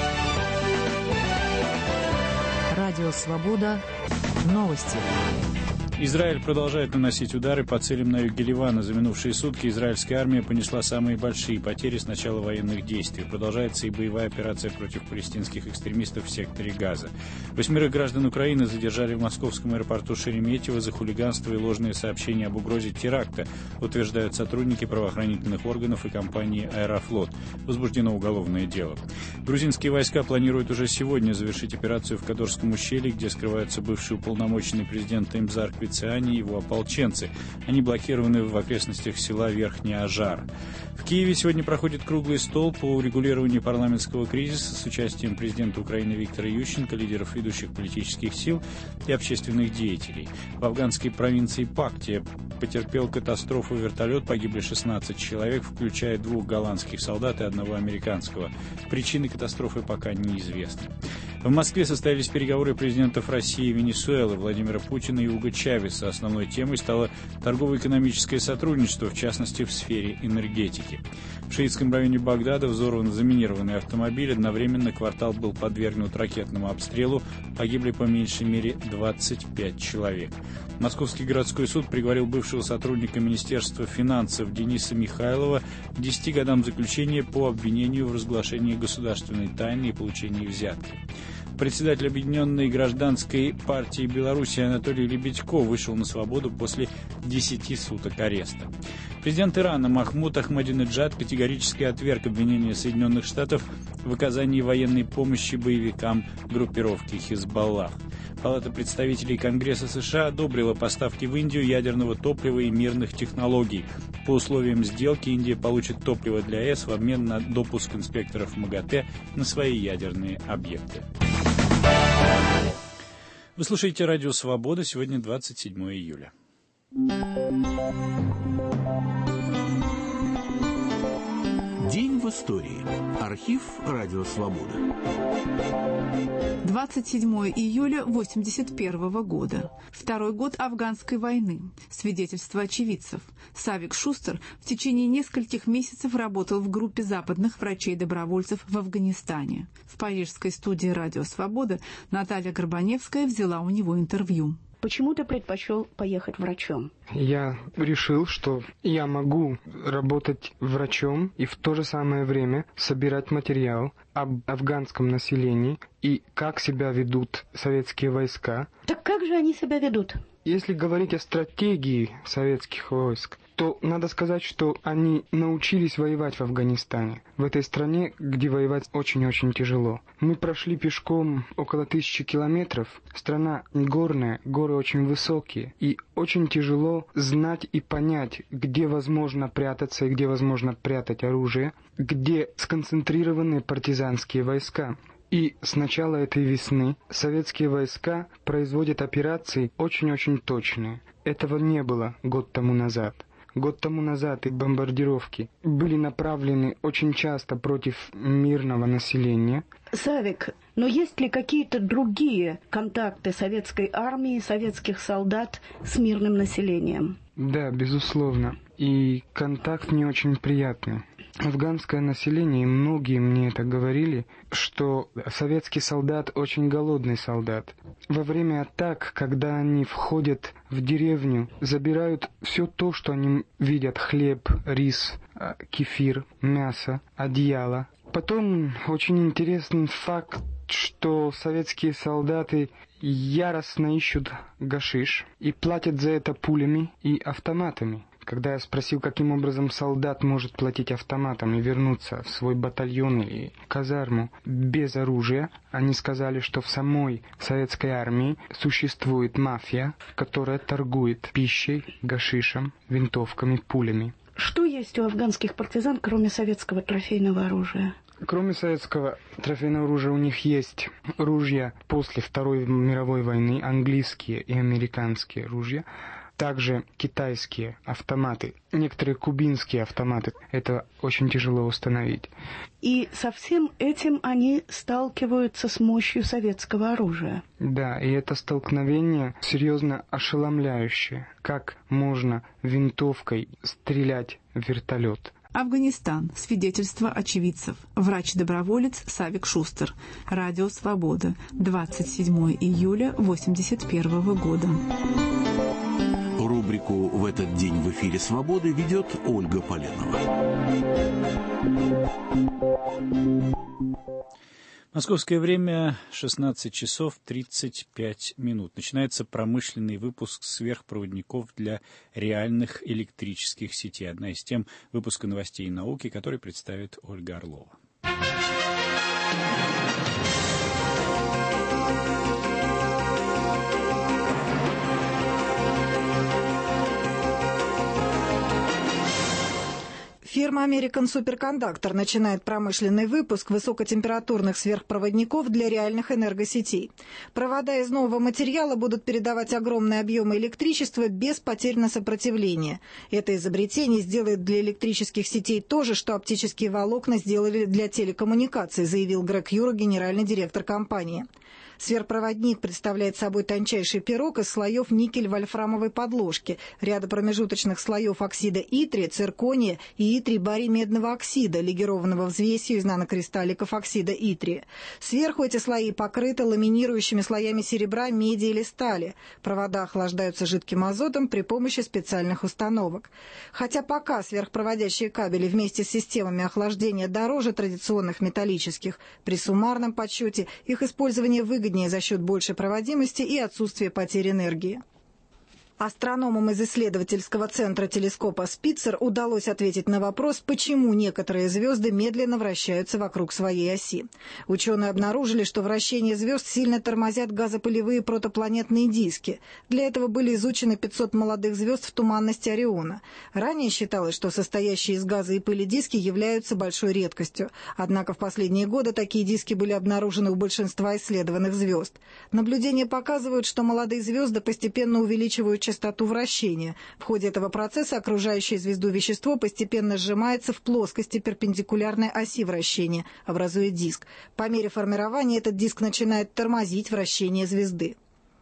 Радио «Свобода». Новости. Израиль продолжает наносить удары по целям на юге Ливана. За минувшие сутки израильская армия понесла самые большие потери с начала военных действий. Продолжается и боевая операция против палестинских экстремистов в секторе Газа. 8 граждан Украины задержали в московском аэропорту Шереметьево за хулиганство и ложные сообщения об угрозе теракта, утверждают сотрудники правоохранительных органов и компании «Аэрофлот». Возбуждено уголовное дело. Грузинские войска планируют уже сегодня завершить операцию в Кадорском ущелье, где скрываются бывший уполномоченный президента Имзар Квициани и его ополченцы. Они блокированы в окрестностях села Верхний Ажар. В Киеве сегодня проходит круглый стол по урегулированию парламентского кризиса с участием президента Украины Виктора Ющенко, лидеров ведущих политических сил и общественных деятелей. В афганской провинции Пактия потерпел катастрофу вертолет, погибли 16 человек, включая 2 голландских солдат и 1 американского. Причины катастрофы пока неизвестны. В Москве состоялись переговоры президентов России и Венесуэлы Владимира Путина и Уго Чавеса. Основной темой стало торгово-экономическое сотрудничество, в частности в сфере энергетики. В шиитском районе Багдада взорван заминированный автомобиль. Одновременно квартал был подвергнут ракетному обстрелу. Погибли по меньшей мере 25 человек. Московский городской суд приговорил бывшего сотрудника Министерства финансов Дениса Михайлова к 10 годам заключения по обвинению в разглашении государственной тайны и получении взятки. Председатель Объединенной гражданской партии Беларуси Анатолий Лебедько вышел на свободу после 10 суток ареста. Президент Ирана Махмуд Ахмадинеджад категорически отверг обвинения Соединенных Штатов в оказании военной помощи боевикам группировки Хизбаллах. Палата представителей Конгресса США одобрила поставки в Индию ядерного топлива и мирных технологий. По условиям сделки Индия получит топливо для АЭС в обмен на допуск инспекторов МАГАТЭ на свои ядерные объекты. Вы слушаете «Радио Свобода». Сегодня 27 июля. День в истории. Архив «Радио Свобода». 27 июля 1981 года. Второй год афганской войны. Свидетельства очевидцев. Савик Шустер в течение нескольких месяцев работал в группе западных врачей-добровольцев в Афганистане. В парижской студии «Радио Свобода» Наталья Горбаневская взяла у него интервью. Почему ты предпочел поехать врачом? Я решил, что я могу работать врачом и в то же самое время собирать материал об афганском населении и как себя ведут советские войска. Так как же они себя ведут? Если говорить о стратегии советских войск, то надо сказать, что они научились воевать в Афганистане, в этой стране, где воевать очень-очень тяжело. Мы прошли пешком около 1000 километров, страна горная, горы очень высокие, и очень тяжело знать и понять, где возможно прятаться и где возможно прятать оружие, где сконцентрированы партизанские войска. И с начала этой весны советские войска производят операции очень-очень точные. Этого не было год тому назад. Год тому назад и бомбардировки были направлены очень часто против мирного населения. Савик, но есть ли какие-то другие контакты советской армии, советских солдат с мирным населением? Да, безусловно. И контакт не очень приятный. Афганское население, многие мне это говорили, что советский солдат очень голодный солдат. Во время атак, когда они входят в деревню, забирают все то, что они видят: хлеб, рис, кефир, мясо, одеяло. Потом очень интересный факт, что советские солдаты яростно ищут гашиш и платят за это пулями и автоматами. Когда я спросил, каким образом солдат может платить автоматом и вернуться в свой батальон или казарму без оружия, они сказали, что в самой советской армии существует мафия, которая торгует пищей, гашишем, винтовками, пулями. Что есть у афганских партизан, кроме советского трофейного оружия? Кроме советского трофейного оружия у них есть ружья после Второй мировой войны, английские и американские ружья, также китайские автоматы, некоторые кубинские автоматы. Это очень тяжело установить. И со всем этим они сталкиваются с мощью советского оружия. Да, и это столкновение серьезно ошеломляющее. Как можно винтовкой стрелять в вертолет? Афганистан. Свидетельство очевидцев. Врач-доброволец Савик Шустер. Радио «Свобода». 27 июля 1981 года. Рубрику «В этот день в эфире Свободы» ведет Ольга Поленова. Московское время 16 часов 35 минут. Начинается промышленный выпуск сверхпроводников для реальных электрических сетей. Одна из тем выпуска новостей и науки, который представит Ольга Орлова. Фирма American Superconductor начинает промышленный выпуск высокотемпературных сверхпроводников для реальных энергосетей. Провода из нового материала будут передавать огромные объемы электричества без потерь на сопротивление. Это изобретение сделает для электрических сетей то же, что оптические волокна сделали для телекоммуникаций, заявил Грег Юро, генеральный директор компании. Сверхпроводник представляет собой тончайший пирог из слоев никель-вольфрамовой подложки, ряда промежуточных слоев оксида итрия, циркония и итрий-барий-медного оксида, легированного взвесью из нанокристалликов оксида итрия. Сверху эти слои покрыты ламинирующими слоями серебра, меди или стали. Провода охлаждаются жидким азотом при помощи специальных установок. Хотя пока сверхпроводящие кабели вместе с системами охлаждения дороже традиционных металлических, при суммарном подсчете их использование выгоднее за счет большей проводимости и отсутствия потери энергии. Астрономам из исследовательского центра телескопа Спитцер удалось ответить на вопрос, почему некоторые звезды медленно вращаются вокруг своей оси. Ученые обнаружили, что вращение звезд сильно тормозят газопылевые протопланетные диски. Для этого были изучены 500 молодых звезд в туманности Ориона. Ранее считалось, что состоящие из газа и пыли диски являются большой редкостью. Однако в последние годы такие диски были обнаружены у большинства исследованных звезд. Наблюдения показывают, что молодые звезды постепенно увеличивают частоту вращения. В ходе этого процесса окружающее звезду вещество постепенно сжимается в плоскости перпендикулярной оси вращения, образуя диск. По мере формирования этот диск начинает тормозить вращение звезды.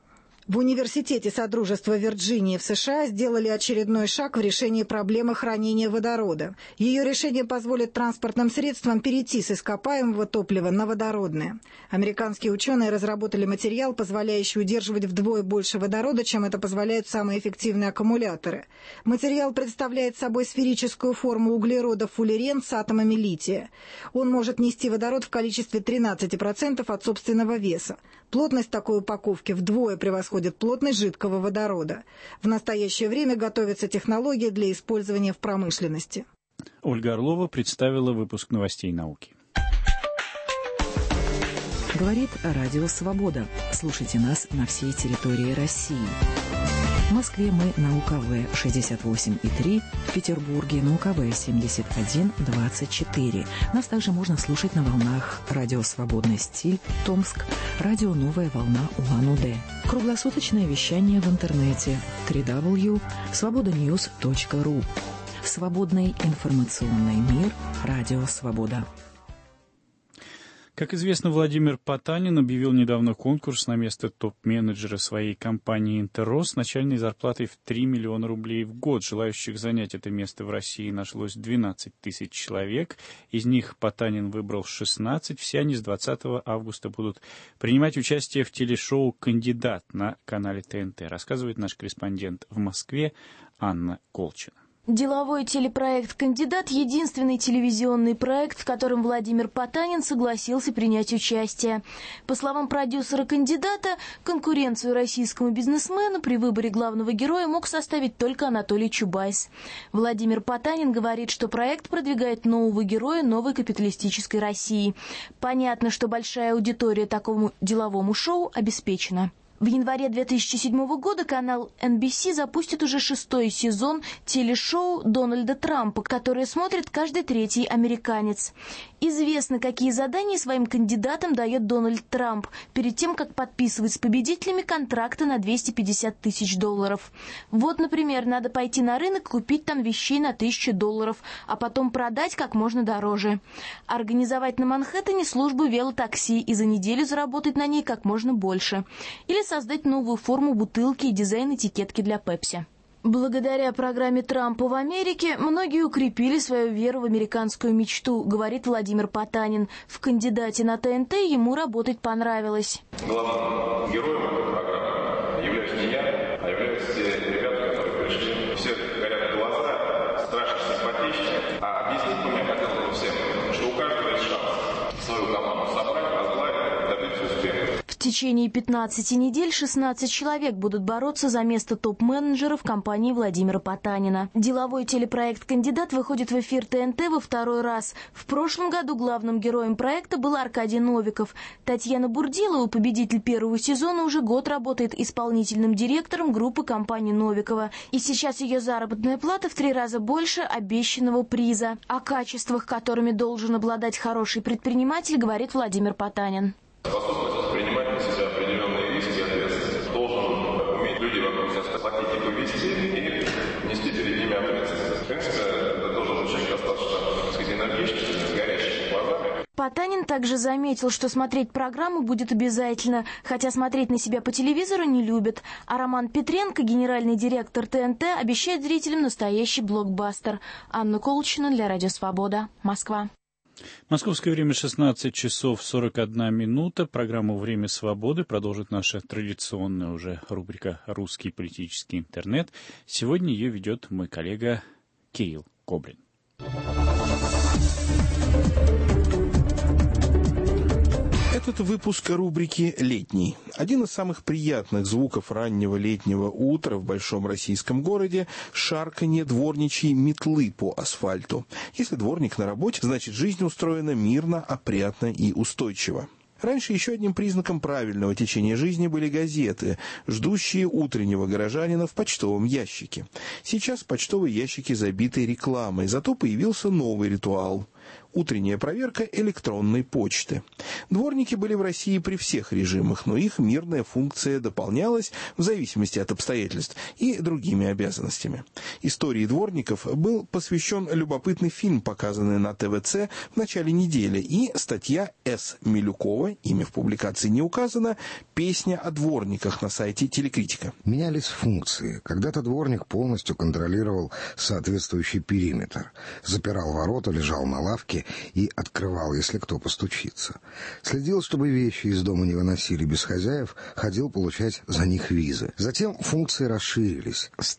В Университете Содружества Вирджинии в США сделали очередной шаг в решении проблемы хранения водорода. Ее решение позволит транспортным средствам перейти с ископаемого топлива на водородное. Американские ученые разработали материал, позволяющий удерживать вдвое больше водорода, чем это позволяют самые эффективные аккумуляторы. Материал представляет собой сферическую форму углерода фуллерен с атомами лития. Он может нести водород в количестве 13% от собственного веса. Плотность такой упаковки вдвое превосходит плотность жидкого водорода. В настоящее время готовится технология для использования в промышленности. Ольга Орлова представила выпуск новостей науки. Говорит Радио «Свобода». Слушайте нас на всей территории России. В Москве мы на УКВ 68,3, в Петербурге на УКВ 71,24. Нас также можно слушать на волнах Радио «Свободный стиль», Томск, Радио «Новая волна» Улан-Удэ. Круглосуточное вещание в интернете www.svobodanews.ru. Свободный информационный мир. Радио «Свобода». Как известно, Владимир Потанин объявил недавно конкурс на место топ-менеджера своей компании «Интеррос» с начальной зарплатой в 3 миллиона рублей в год. Желающих занять это место в России нашлось 12 тысяч человек. Из них Потанин выбрал 16. Все они с 20 августа будут принимать участие в телешоу «Кандидат» на канале ТНТ, рассказывает наш корреспондент в Москве Анна Колчина. Деловой телепроект «Кандидат» – единственный телевизионный проект, в котором Владимир Потанин согласился принять участие. По словам продюсера «Кандидата», конкуренцию российскому бизнесмену при выборе главного героя мог составить только Анатолий Чубайс. Владимир Потанин говорит, что проект продвигает нового героя новой капиталистической России. Понятно, что большая аудитория такому деловому шоу обеспечена. В январе 2007 года канал NBC запустит уже 6-й сезон телешоу Дональда Трампа, которое смотрит каждый третий американец. Известно, какие задания своим кандидатам дает Дональд Трамп перед тем, как подписывать с победителями контракты на $250 тысяч. Вот, например, надо пойти на рынок и купить там вещей на $1000, а потом продать как можно дороже. Организовать на Манхэттене службу велотакси и за неделю заработать на ней как можно больше. Или создать новую форму бутылки и дизайн этикетки для Пепси. Благодаря программе Трампа в Америке многие укрепили свою веру в американскую мечту, говорит Владимир Потанин. В «Кандидате» на ТНТ ему работать понравилось. Главным героем этой программы являюсь не я, а являются те ребята, которые пришли. Все горят глаза, страшно симпатичны. А объяснить мне хотелось бы всем, что у каждого есть шанс свою команду собрать, возглавить, добиться успеха. В течение 15 недель 16 человек будут бороться за место топ-менеджеров компании Владимира Потанина. Деловой телепроект «Кандидат» выходит в эфир ТНТ во второй раз. В прошлом году главным героем проекта был Аркадий Новиков. Татьяна Бурдилова, победитель первого сезона, уже год работает исполнительным директором группы компании Новикова. И сейчас ее заработная плата в 3 раза больше обещанного приза. О качествах, которыми должен обладать хороший предприниматель, говорит Владимир Потанин. Способность принимать на себя определенные риски и ответственность. Должен уметь люди вокруг себя платить и повести, и нести перед ними ответственность. В принципе, это должен быть человек достаточно, так сказать, энергичный, с горящими глазами. Потанин также заметил, что смотреть программу будет обязательно, хотя смотреть на себя по телевизору не любят. А Роман Петренко, генеральный директор ТНТ, обещает зрителям настоящий блокбастер. Анна Колчина для Радио Свобода, Москва. Московское время 16 часов 41 минута. Программу «Время свободы» продолжит наша традиционная уже рубрика «Русский политический интернет». Сегодня ее ведет мой коллега Кирилл Коблин. Этот выпуск рубрики «Летний». Один из самых приятных звуков раннего летнего утра в большом российском городе – шарканье дворничьей метлы по асфальту. Если дворник на работе, значит жизнь устроена мирно, опрятно и устойчиво. Раньше еще одним признаком правильного течения жизни были газеты, ждущие утреннего горожанина в почтовом ящике. Сейчас почтовые ящики забиты рекламой, зато появился новый ритуал – утренняя проверка электронной почты. Дворники были в России при всех режимах, но их мирная функция дополнялась в зависимости от обстоятельств и другими обязанностями. Истории дворников был посвящен любопытный фильм, показанный на ТВЦ в начале недели, и статья С. Милюкова, имя в публикации не указано, «Песня о дворниках» на сайте «Телекритика». Менялись функции. Когда-то дворник полностью контролировал соответствующий периметр. Запирал ворота, лежал на лавке и открывал, если кто постучится. Следил, чтобы вещи из дома не выносили без хозяев, ходил получать за них визы. Затем функции расширились. С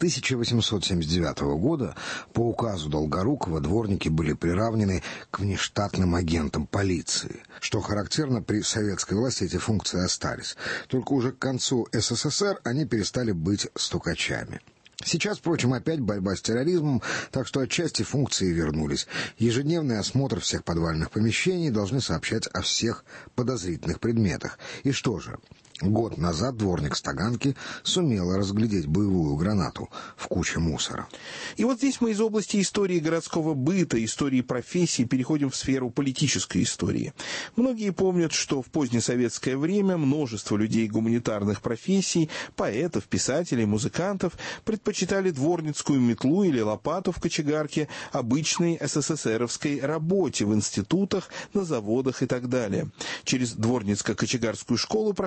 1879 года по указу Долгорукова дворники были приравнены к внештатным агентам полиции. Что характерно, при советской власти эти функции остались. Только уже к концу СССР они перестали быть стукачами. Сейчас, впрочем, опять борьба с терроризмом, так что отчасти функции вернулись. Ежедневный осмотр всех подвальных помещений должны сообщать о всех подозрительных предметах. И что же? Год назад дворник с Таганки сумела разглядеть боевую гранату в куче мусора. И вот здесь мы из области истории городского быта, истории профессий переходим в сферу политической истории. Многие помнят, что в позднесоветское время множество людей гуманитарных профессий, поэтов, писателей, музыкантов предпочитали дворницкую метлу или лопату в кочегарке обычной СССРовской работе в институтах, на заводах и так далее. Через дворницко-кочегарскую школу прошли многие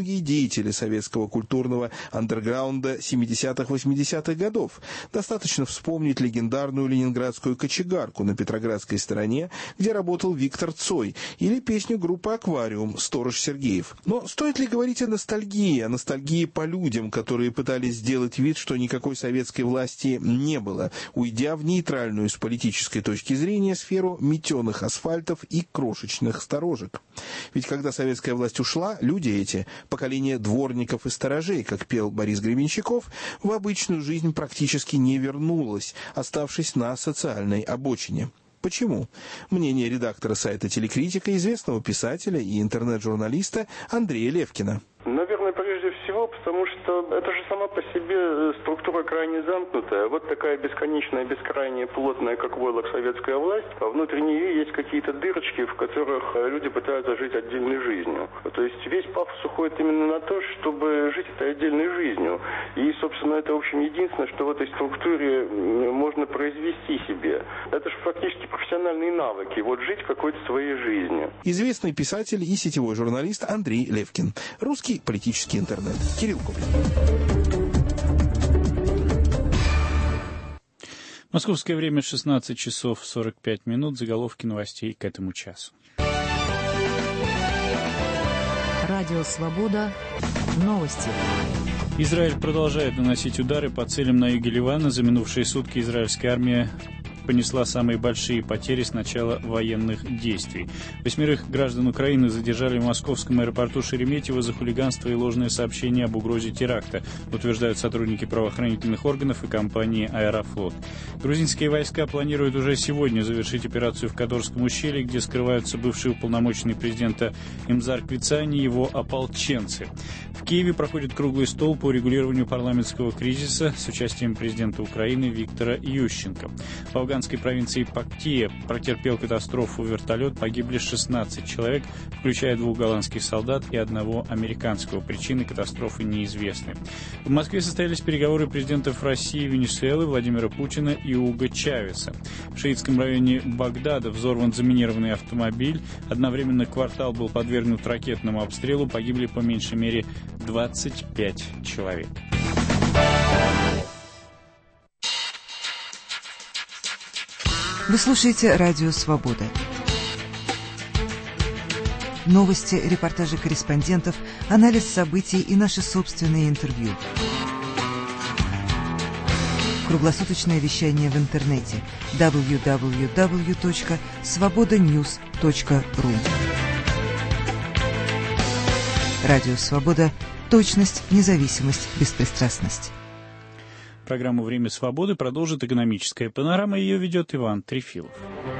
многие деятели советского культурного андерграунда 70-80-х годов. Достаточно вспомнить легендарную ленинградскую кочегарку на Петроградской стороне, где работал Виктор Цой, или песню группы «Аквариум» «Сторож Сергеев». Но стоит ли говорить о ностальгии по людям, которые пытались сделать вид, что никакой советской власти не было, уйдя в нейтральную с политической точки зрения сферу метеных асфальтов и крошечных сторожек? Ведь когда советская власть ушла, люди эти, поколение дворников и сторожей, как пел Борис Гребенщиков, в обычную жизнь практически не вернулось, оставшись на социальной обочине. Почему? Мнение редактора сайта «Телекритика», известного писателя и интернет-журналиста Андрея Левкина. Наверное, прежде всего, потому что это же сама по себе структура крайне замкнутая. Вот такая бесконечная, бескрайняя, плотная, как войлок, советская власть, а внутри нее есть какие-то дырочки, в которых люди пытаются жить отдельной жизнью. То есть весь пафос уходит именно на то, чтобы жить этой отдельной жизнью. И, собственно, это, в общем, единственное, что в этой структуре можно произвести себе. Это же фактически профессиональные навыки. Вот жить какой-то своей жизнью. Известный писатель и сетевой журналист Андрей Левкин. Русский политический интернет. Кирилл Коплев. Московское время 16 часов 45 минут. Заголовки новостей к этому часу. Радио «Свобода». Новости. Израиль продолжает наносить удары по целям на юге Ливана. За минувшие сутки израильская армия понесла самые большие потери с начала военных действий. 8 граждан Украины задержали в московском аэропорту Шереметьево за хулиганство и ложные сообщения об угрозе теракта, утверждают сотрудники правоохранительных органов и компании «Аэрофлот». Грузинские войска планируют уже сегодня завершить операцию в Кадорском ущелье, где скрываются бывший уполномоченный президента Имзар Квицани и его ополченцы. В Киеве проходит круглый стол по урегулированию парламентского кризиса с участием президента Украины Виктора Ющенко. В афганской провинции Пактия претерпел катастрофу вертолет, погибли 16 человек, включая 2 голландских солдат и 1 американского. Причины катастрофы неизвестны. В Москве состоялись переговоры президентов России и Венесуэлы Владимира Путина и Уго Чавеса. В шиитском районе Багдада взорван заминированный автомобиль. Одновременно квартал был подвергнут ракетному обстрелу, погибли по меньшей мере 25 человек. Вы слушаете «Радио Свобода». Новости, репортажи корреспондентов, анализ событий и наши собственные интервью. Круглосуточное вещание в интернете www.svobodanews.ru. Радио Свобода. Точность, независимость, беспристрастность. Программу «Время свободы» продолжит экономическая панорама. Ее ведет Иван Трефилов.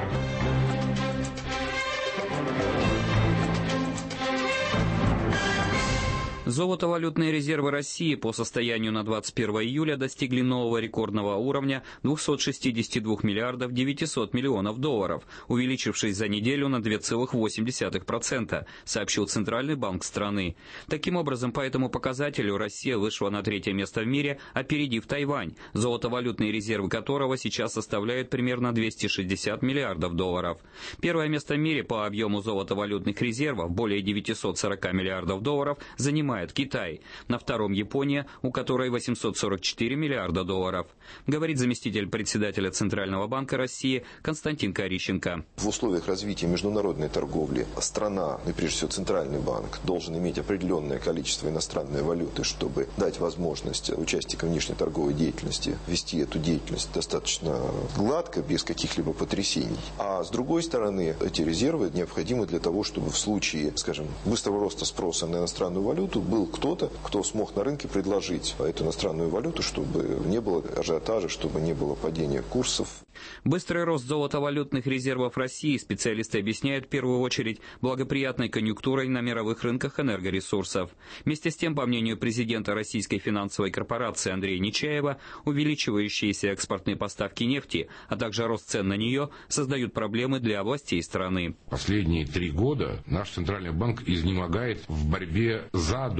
Золотовалютные резервы России по состоянию на 21 июля достигли нового рекордного уровня 262 миллиардов 900 миллионов долларов, увеличившись за неделю на 2,8%, сообщил Центральный банк страны. Таким образом, по этому показателю Россия вышла на 3-е место в мире, опередив Тайвань, золотовалютные резервы которого сейчас составляют примерно 260 миллиардов долларов. 1-е место в мире по объему золотовалютных резервов, более 940 миллиардов долларов, занимает Китай. На 2-м Япония, у которой 844 миллиарда долларов. Говорит заместитель председателя Центрального банка России Константин Корищенко. В условиях развития международной торговли страна, и прежде всего Центральный банк, должен иметь определенное количество иностранной валюты, чтобы дать возможность участникам внешнеторговой деятельности вести эту деятельность достаточно гладко, без каких-либо потрясений. А с другой стороны, эти резервы необходимы для того, чтобы в случае, скажем, быстрого роста спроса на иностранную валюту был кто-то, кто смог на рынке предложить эту иностранную валюту, чтобы не было ажиотажа, чтобы не было падения курсов. Быстрый рост золотовалютных резервов России специалисты объясняют в первую очередь благоприятной конъюнктурой на мировых рынках энергоресурсов. Вместе с тем, по мнению президента Российской финансовой корпорации Андрея Нечаева, увеличивающиеся экспортные поставки нефти, а также рост цен на нее создают проблемы для властей страны. Последние 3 года наш Центральный банк изнемогает в борьбе за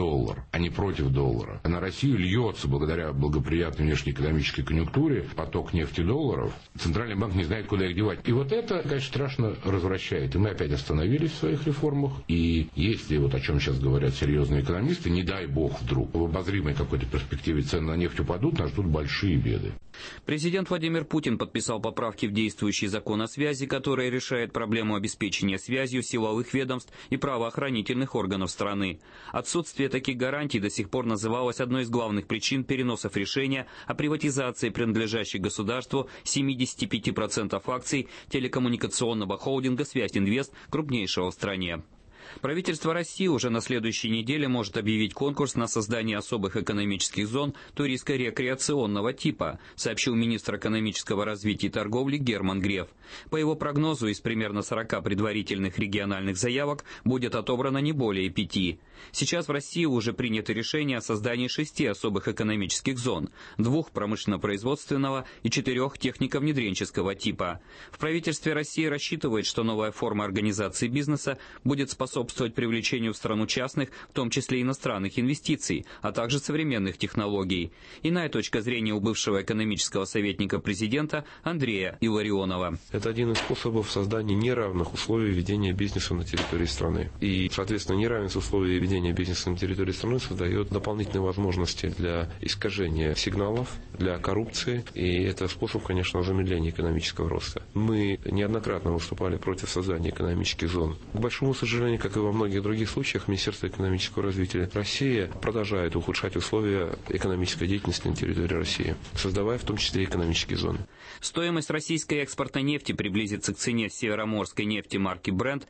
доллар, а не против доллара. На Россию льется, благодаря благоприятной внешнеэкономической конъюнктуре, поток нефтедолларов. Центральный банк не знает, куда их девать. И вот это, конечно, страшно развращает. И мы опять остановились в своих реформах. И если, вот о чем сейчас говорят серьезные экономисты, не дай бог вдруг в обозримой какой-то перспективе цены на нефть упадут, нас ждут большие беды. Президент Владимир Путин подписал поправки в действующий закон о связи, который решает проблему обеспечения связью силовых ведомств и правоохранительных органов страны. Отсутствие таких гарантий до сих пор называлось одной из главных причин переносов решения о приватизации принадлежащих государству 75% акций телекоммуникационного холдинга «Связь-Инвест», крупнейшего в стране. Правительство России уже на следующей неделе может объявить конкурс на создание особых экономических зон туристско-рекреационного типа, сообщил министр экономического развития и торговли Герман Греф. По его прогнозу, из примерно 40 предварительных региональных заявок будет отобрано не более 5. Сейчас в России уже принято решение о создании 6 особых экономических зон, 2 промышленно-производственного и 4 технико-внедренческого типа. В правительстве России рассчитывает, что новая форма организации бизнеса будет способствовать привлечению в страну частных, в том числе иностранных инвестиций, а также современных технологий. Иная точка зрения у бывшего экономического советника президента Андрея Илларионова. Это один из способов создания неравных условий ведения бизнеса на территории страны. И, соответственно, неравенство условий ведения бизнеса на территории страны создает дополнительные возможности для искажения сигналов, для коррупции. И это способ, конечно, замедления экономического роста. Мы неоднократно выступали против создания экономических зон. К большому сожалению, как и во многих других случаях, Министерство экономического развития России продолжает ухудшать условия экономической деятельности на территории России, создавая в том числе экономические зоны. Стоимость российской экспортной нефти приблизится к цене североморской нефти марки Brent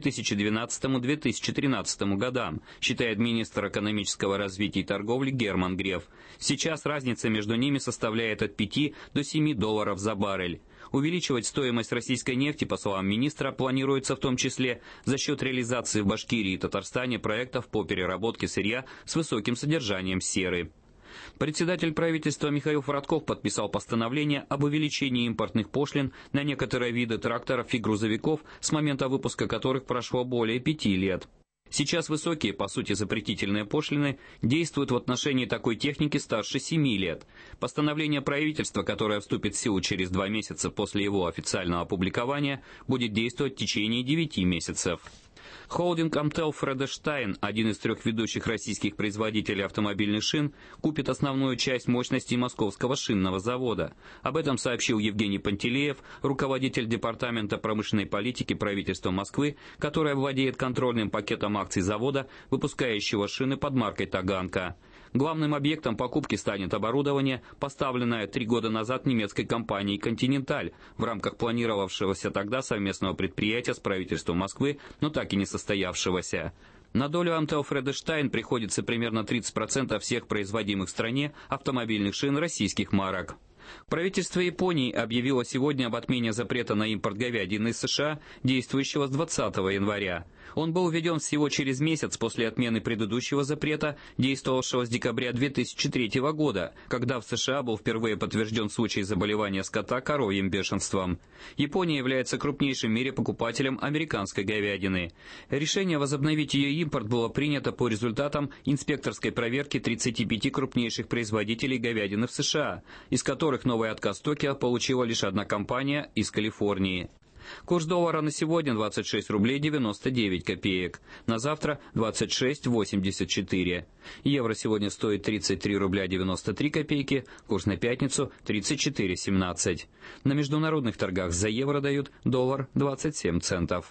2012-2013 годам, считает министр экономического развития и торговли Герман Греф. Сейчас разница между ними составляет от 5 до 7 долларов за баррель. Увеличивать стоимость российской нефти, по словам министра, планируется в том числе за счет реализации в Башкирии и Татарстане проектов по переработке сырья с высоким содержанием серы. Председатель правительства Михаил Фродков подписал постановление об увеличении импортных пошлин на некоторые виды тракторов и грузовиков, с момента выпуска которых прошло более 5 лет. Сейчас высокие, по сути, запретительные пошлины действуют в отношении такой техники старше 7 лет. Постановление правительства, которое вступит в силу через 2 месяца после его официального опубликования, будет действовать в течение 9 месяцев. Холдинг Amtel Фредерштайн, один из 3 ведущих российских производителей автомобильных шин, купит основную часть мощностей Московского шинного завода. Об этом сообщил Евгений Пантелеев, руководитель Департамента промышленной политики правительства Москвы, которое владеет контрольным пакетом акций завода, выпускающего шины под маркой «Таганка». Главным объектом покупки станет оборудование, поставленное 3 года назад немецкой компанией «Континенталь» в рамках планировавшегося тогда совместного предприятия с правительством Москвы, но так и не состоявшегося. На долю Amtel Фредерштайн приходится примерно 30% всех производимых в стране автомобильных шин российских марок. Правительство Японии объявило сегодня об отмене запрета на импорт говядины из США, действующего с 20 января. Он был введен всего через месяц после отмены предыдущего запрета, действовавшего с декабря 2003 года, когда в США был впервые подтвержден случай заболевания скота коровьим бешенством. Япония является крупнейшим в мире покупателем американской говядины. Решение возобновить ее импорт было принято по результатам инспекторской проверки 35 крупнейших производителей говядины в США, из которых новый отказ Токио получила лишь одна компания из Калифорнии. Курс доллара на сегодня 26 рублей 99 копеек. На завтра 26,84. Евро сегодня стоит 33 рубля 93 копейки. Курс на пятницу 34,17. На международных торгах за евро дают доллар 27 центов.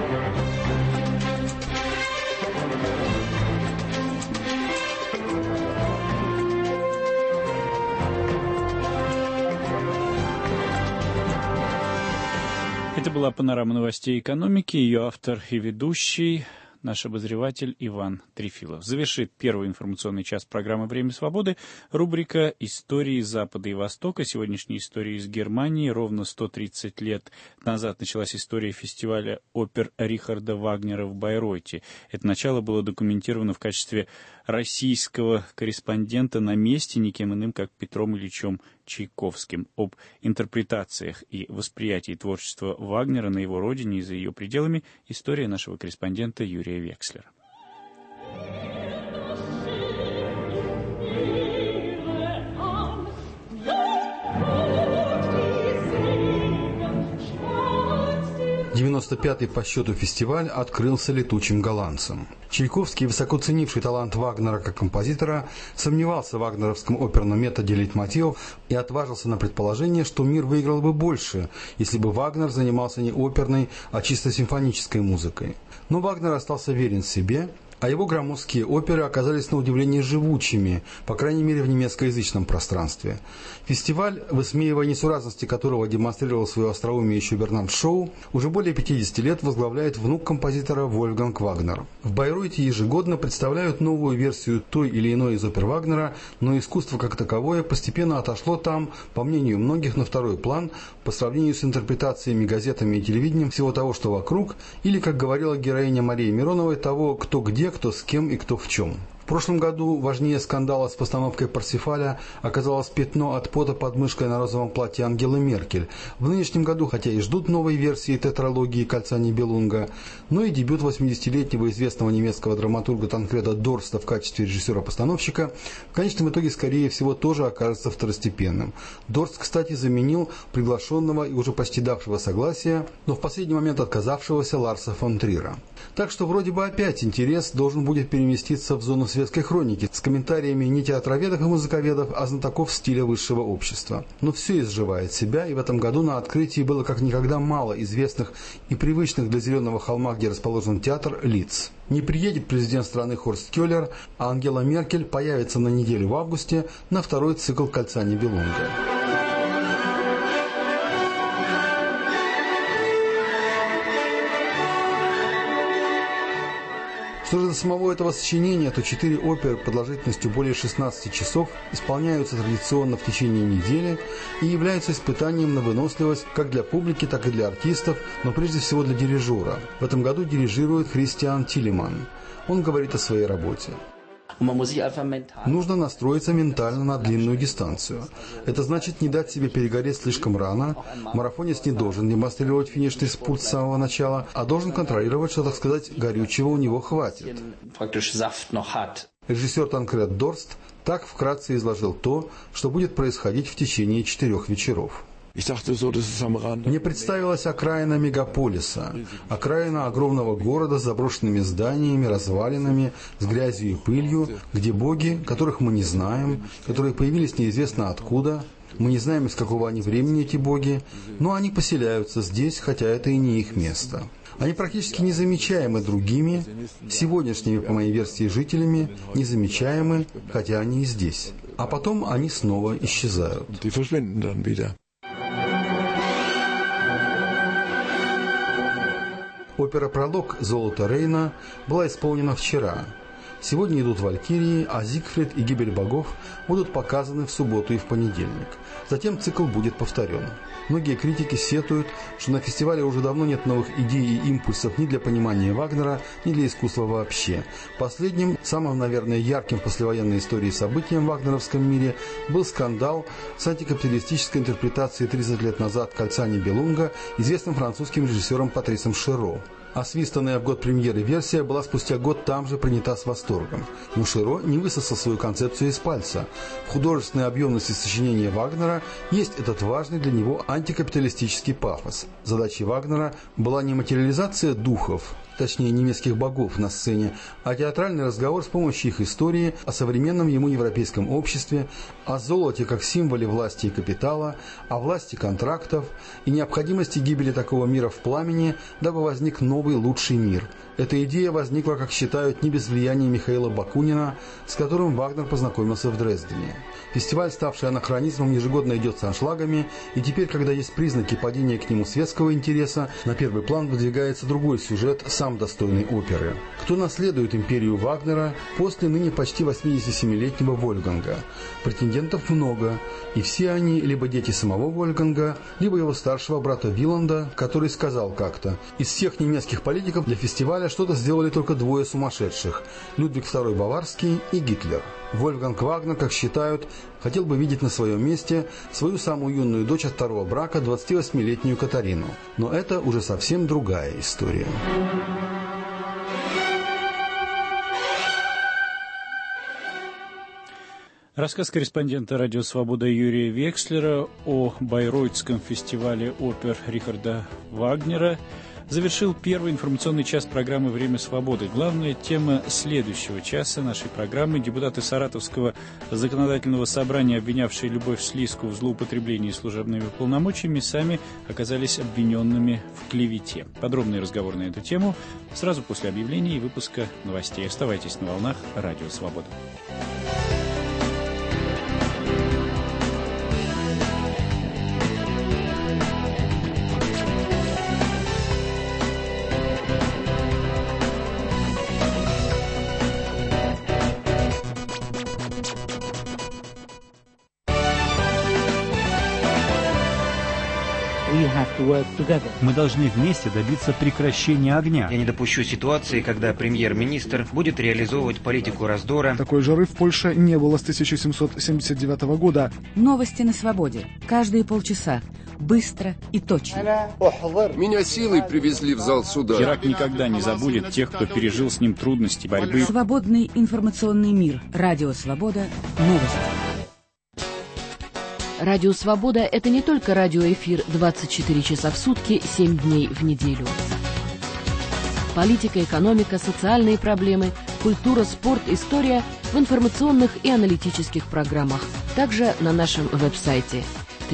Это была панорама новостей экономики, ее автор и ведущий, наш обозреватель Иван Трефилов. Завершит первый информационный час программы «Время свободы» рубрика «Истории Запада и Востока». Сегодняшняя история из Германии. Ровно 130 лет назад началась история фестиваля опер Рихарда Вагнера в Байройте. Это начало было документировано в качестве российского корреспондента на месте никем иным, как Петром Ильичем Чайковским. Об интерпретациях и восприятии творчества Вагнера на его родине и за ее пределами история нашего корреспондента Юрия Векслера. 95-й по счету фестиваль открылся летучим голландцем. Чайковский, высоко ценивший талант Вагнера как композитора, сомневался в вагнеровском оперном методе лейтмотивов и отважился на предположение, что мир выиграл бы больше, если бы Вагнер занимался не оперной, а чисто симфонической музыкой. Но Вагнер остался верен себе, а его громоздкие оперы оказались на удивление живучими, по крайней мере в немецкоязычном пространстве. Фестиваль, высмеивая несуразности которого демонстрировал свое остроумие еще Бернард Шоу, уже более 50 лет возглавляет внук композитора Вольфганг Вагнер. В Байройте ежегодно представляют новую версию той или иной из опер Вагнера, но искусство как таковое постепенно отошло там, по мнению многих, на второй план по сравнению с интерпретациями, газетами и телевидением всего того, что вокруг, или, как говорила героиня Марии Мироновой, того, кто где, кто с кем и кто в чем. В прошлом году важнее скандала с постановкой «Парсифаля» оказалось пятно от пота под мышкой на розовом платье Ангелы Меркель. В нынешнем году, хотя и ждут новой версии тетралогии «Кольца Нибелунга», но и дебют 80-летнего известного немецкого драматурга Танкреда Дорста в качестве режиссера-постановщика в конечном итоге, скорее всего, тоже окажется второстепенным. Дорст, кстати, заменил приглашенного и уже почти давшего согласия, но в последний момент отказавшегося Ларса фон Трира. Так что вроде бы опять интерес должен будет переместиться в зону светской хроники с комментариями не театроведов и музыковедов, а знатоков стиля высшего общества. Но все изживает себя, и в этом году на открытии было как никогда мало известных и привычных для Зеленого холма, где расположен театр, лиц. Не приедет президент страны Хорст Кёллер, а Ангела Меркель появится на неделю в августе на второй цикл «Кольца Нибелунга». Что же до самого этого сочинения, то 4 оперы продолжительностью более 16 часов исполняются традиционно в течение недели и являются испытанием на выносливость как для публики, так и для артистов, но прежде всего для дирижера. В этом году дирижирует Христиан Тилеман. Он говорит о своей работе. Нужно настроиться ментально на длинную дистанцию. Это значит не дать себе перегореть слишком рано. Марафонец не должен демонстрировать финишный спурт с самого начала, а должен контролировать, что, так сказать, горючего у него хватит. Режиссер Танкред Дорст так вкратце изложил то, что будет происходить в течение 4 вечеров. Мне представилась окраина мегаполиса, окраина огромного города с заброшенными зданиями, развалинами, с грязью и пылью, где боги, которых мы не знаем, которые появились неизвестно откуда, мы не знаем, из какого они времени эти боги, но они поселяются здесь, хотя это и не их место. Они практически незамечаемы другими, сегодняшними, по моей версии, жителями, незамечаемы, хотя они и здесь. А потом они снова исчезают. Опера «Пролог» Золота Рейна была исполнена вчера. Сегодня идут «Валькирии», а «Зигфрид» и «Гибель богов» будут показаны в субботу и в понедельник. Затем цикл будет повторен. Многие критики сетуют, что на фестивале уже давно нет новых идей и импульсов ни для понимания Вагнера, ни для искусства вообще. Последним, самым, наверное, ярким в послевоенной истории событием в вагнеровском мире был скандал с антикапиталистической интерпретацией 30 лет назад «Кольца Нибелунга» известным французским режиссером Патрисом Широ. Освистанная в год премьеры версия была спустя год там же принята с восторгом. Но Широ не высосал свою концепцию из пальца. В художественной объемности сочинения Вагнера есть этот важный для него антикапиталистический пафос. Задачей Вагнера была не материализация духов, точнее немецких богов на сцене, а театральный разговор с помощью их истории о современном ему европейском обществе, о золоте как символе власти и капитала, о власти контрактов и необходимости гибели такого мира в пламени, дабы возник новый лучший мир. Эта идея возникла, как считают, не без влияния Михаила Бакунина, с которым Вагнер познакомился в Дрездене. Фестиваль, ставший анахронизмом, ежегодно идет с аншлагами, и теперь, когда есть признаки падения к нему светского интереса, на первый план выдвигается другой сюжет, сам достойный оперы. Кто наследует империю Вагнера после ныне почти 87-летнего Вольфганга? Претендентов много, и все они либо дети самого Вольфганга, либо его старшего брата Виланда, который сказал как-то: «Из всех немецких политиков для фестиваля что-то сделали только 2 сумасшедших – Людвиг II Баварский и Гитлер». Вольфганг Вагнер, как считают, хотел бы видеть на своем месте свою самую юную дочь от второго брака, 28-летнюю Катарину. Но это уже совсем другая история. Рассказ корреспондента «Радио Свобода» Юрия Векслера о Байройтском фестивале опер Рихарда Вагнера завершил первый информационный час программы «Время свободы». Главная тема следующего часа нашей программы — депутаты Саратовского законодательного собрания, обвинявшие Любовь Слизкую в злоупотреблении служебными полномочиями, сами оказались обвиненными в клевете. Подробный разговор на эту тему сразу после объявления и выпуска новостей. Оставайтесь на волнах Радио Свобода. Мы должны вместе добиться прекращения огня. Я не допущу ситуации, когда премьер-министр будет реализовывать политику раздора. Такой жары в Польше не было с 1779 года. Новости на свободе. Каждые полчаса. Быстро и точно. Меня силой привезли в зал суда. Ирак никогда не забудет тех, кто пережил с ним трудности борьбы. Свободный информационный мир. Радио Свобода. Новости. Радио «Свобода» — это не только радиоэфир 24 часа в сутки, 7 дней в неделю. Политика, экономика, социальные проблемы, культура, спорт, история в информационных и аналитических программах. Также на нашем веб-сайте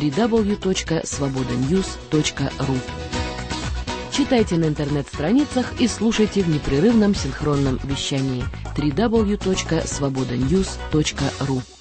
www.svobodanews.ru. Читайте на интернет-страницах и слушайте в непрерывном синхронном вещании www.svobodanews.ru.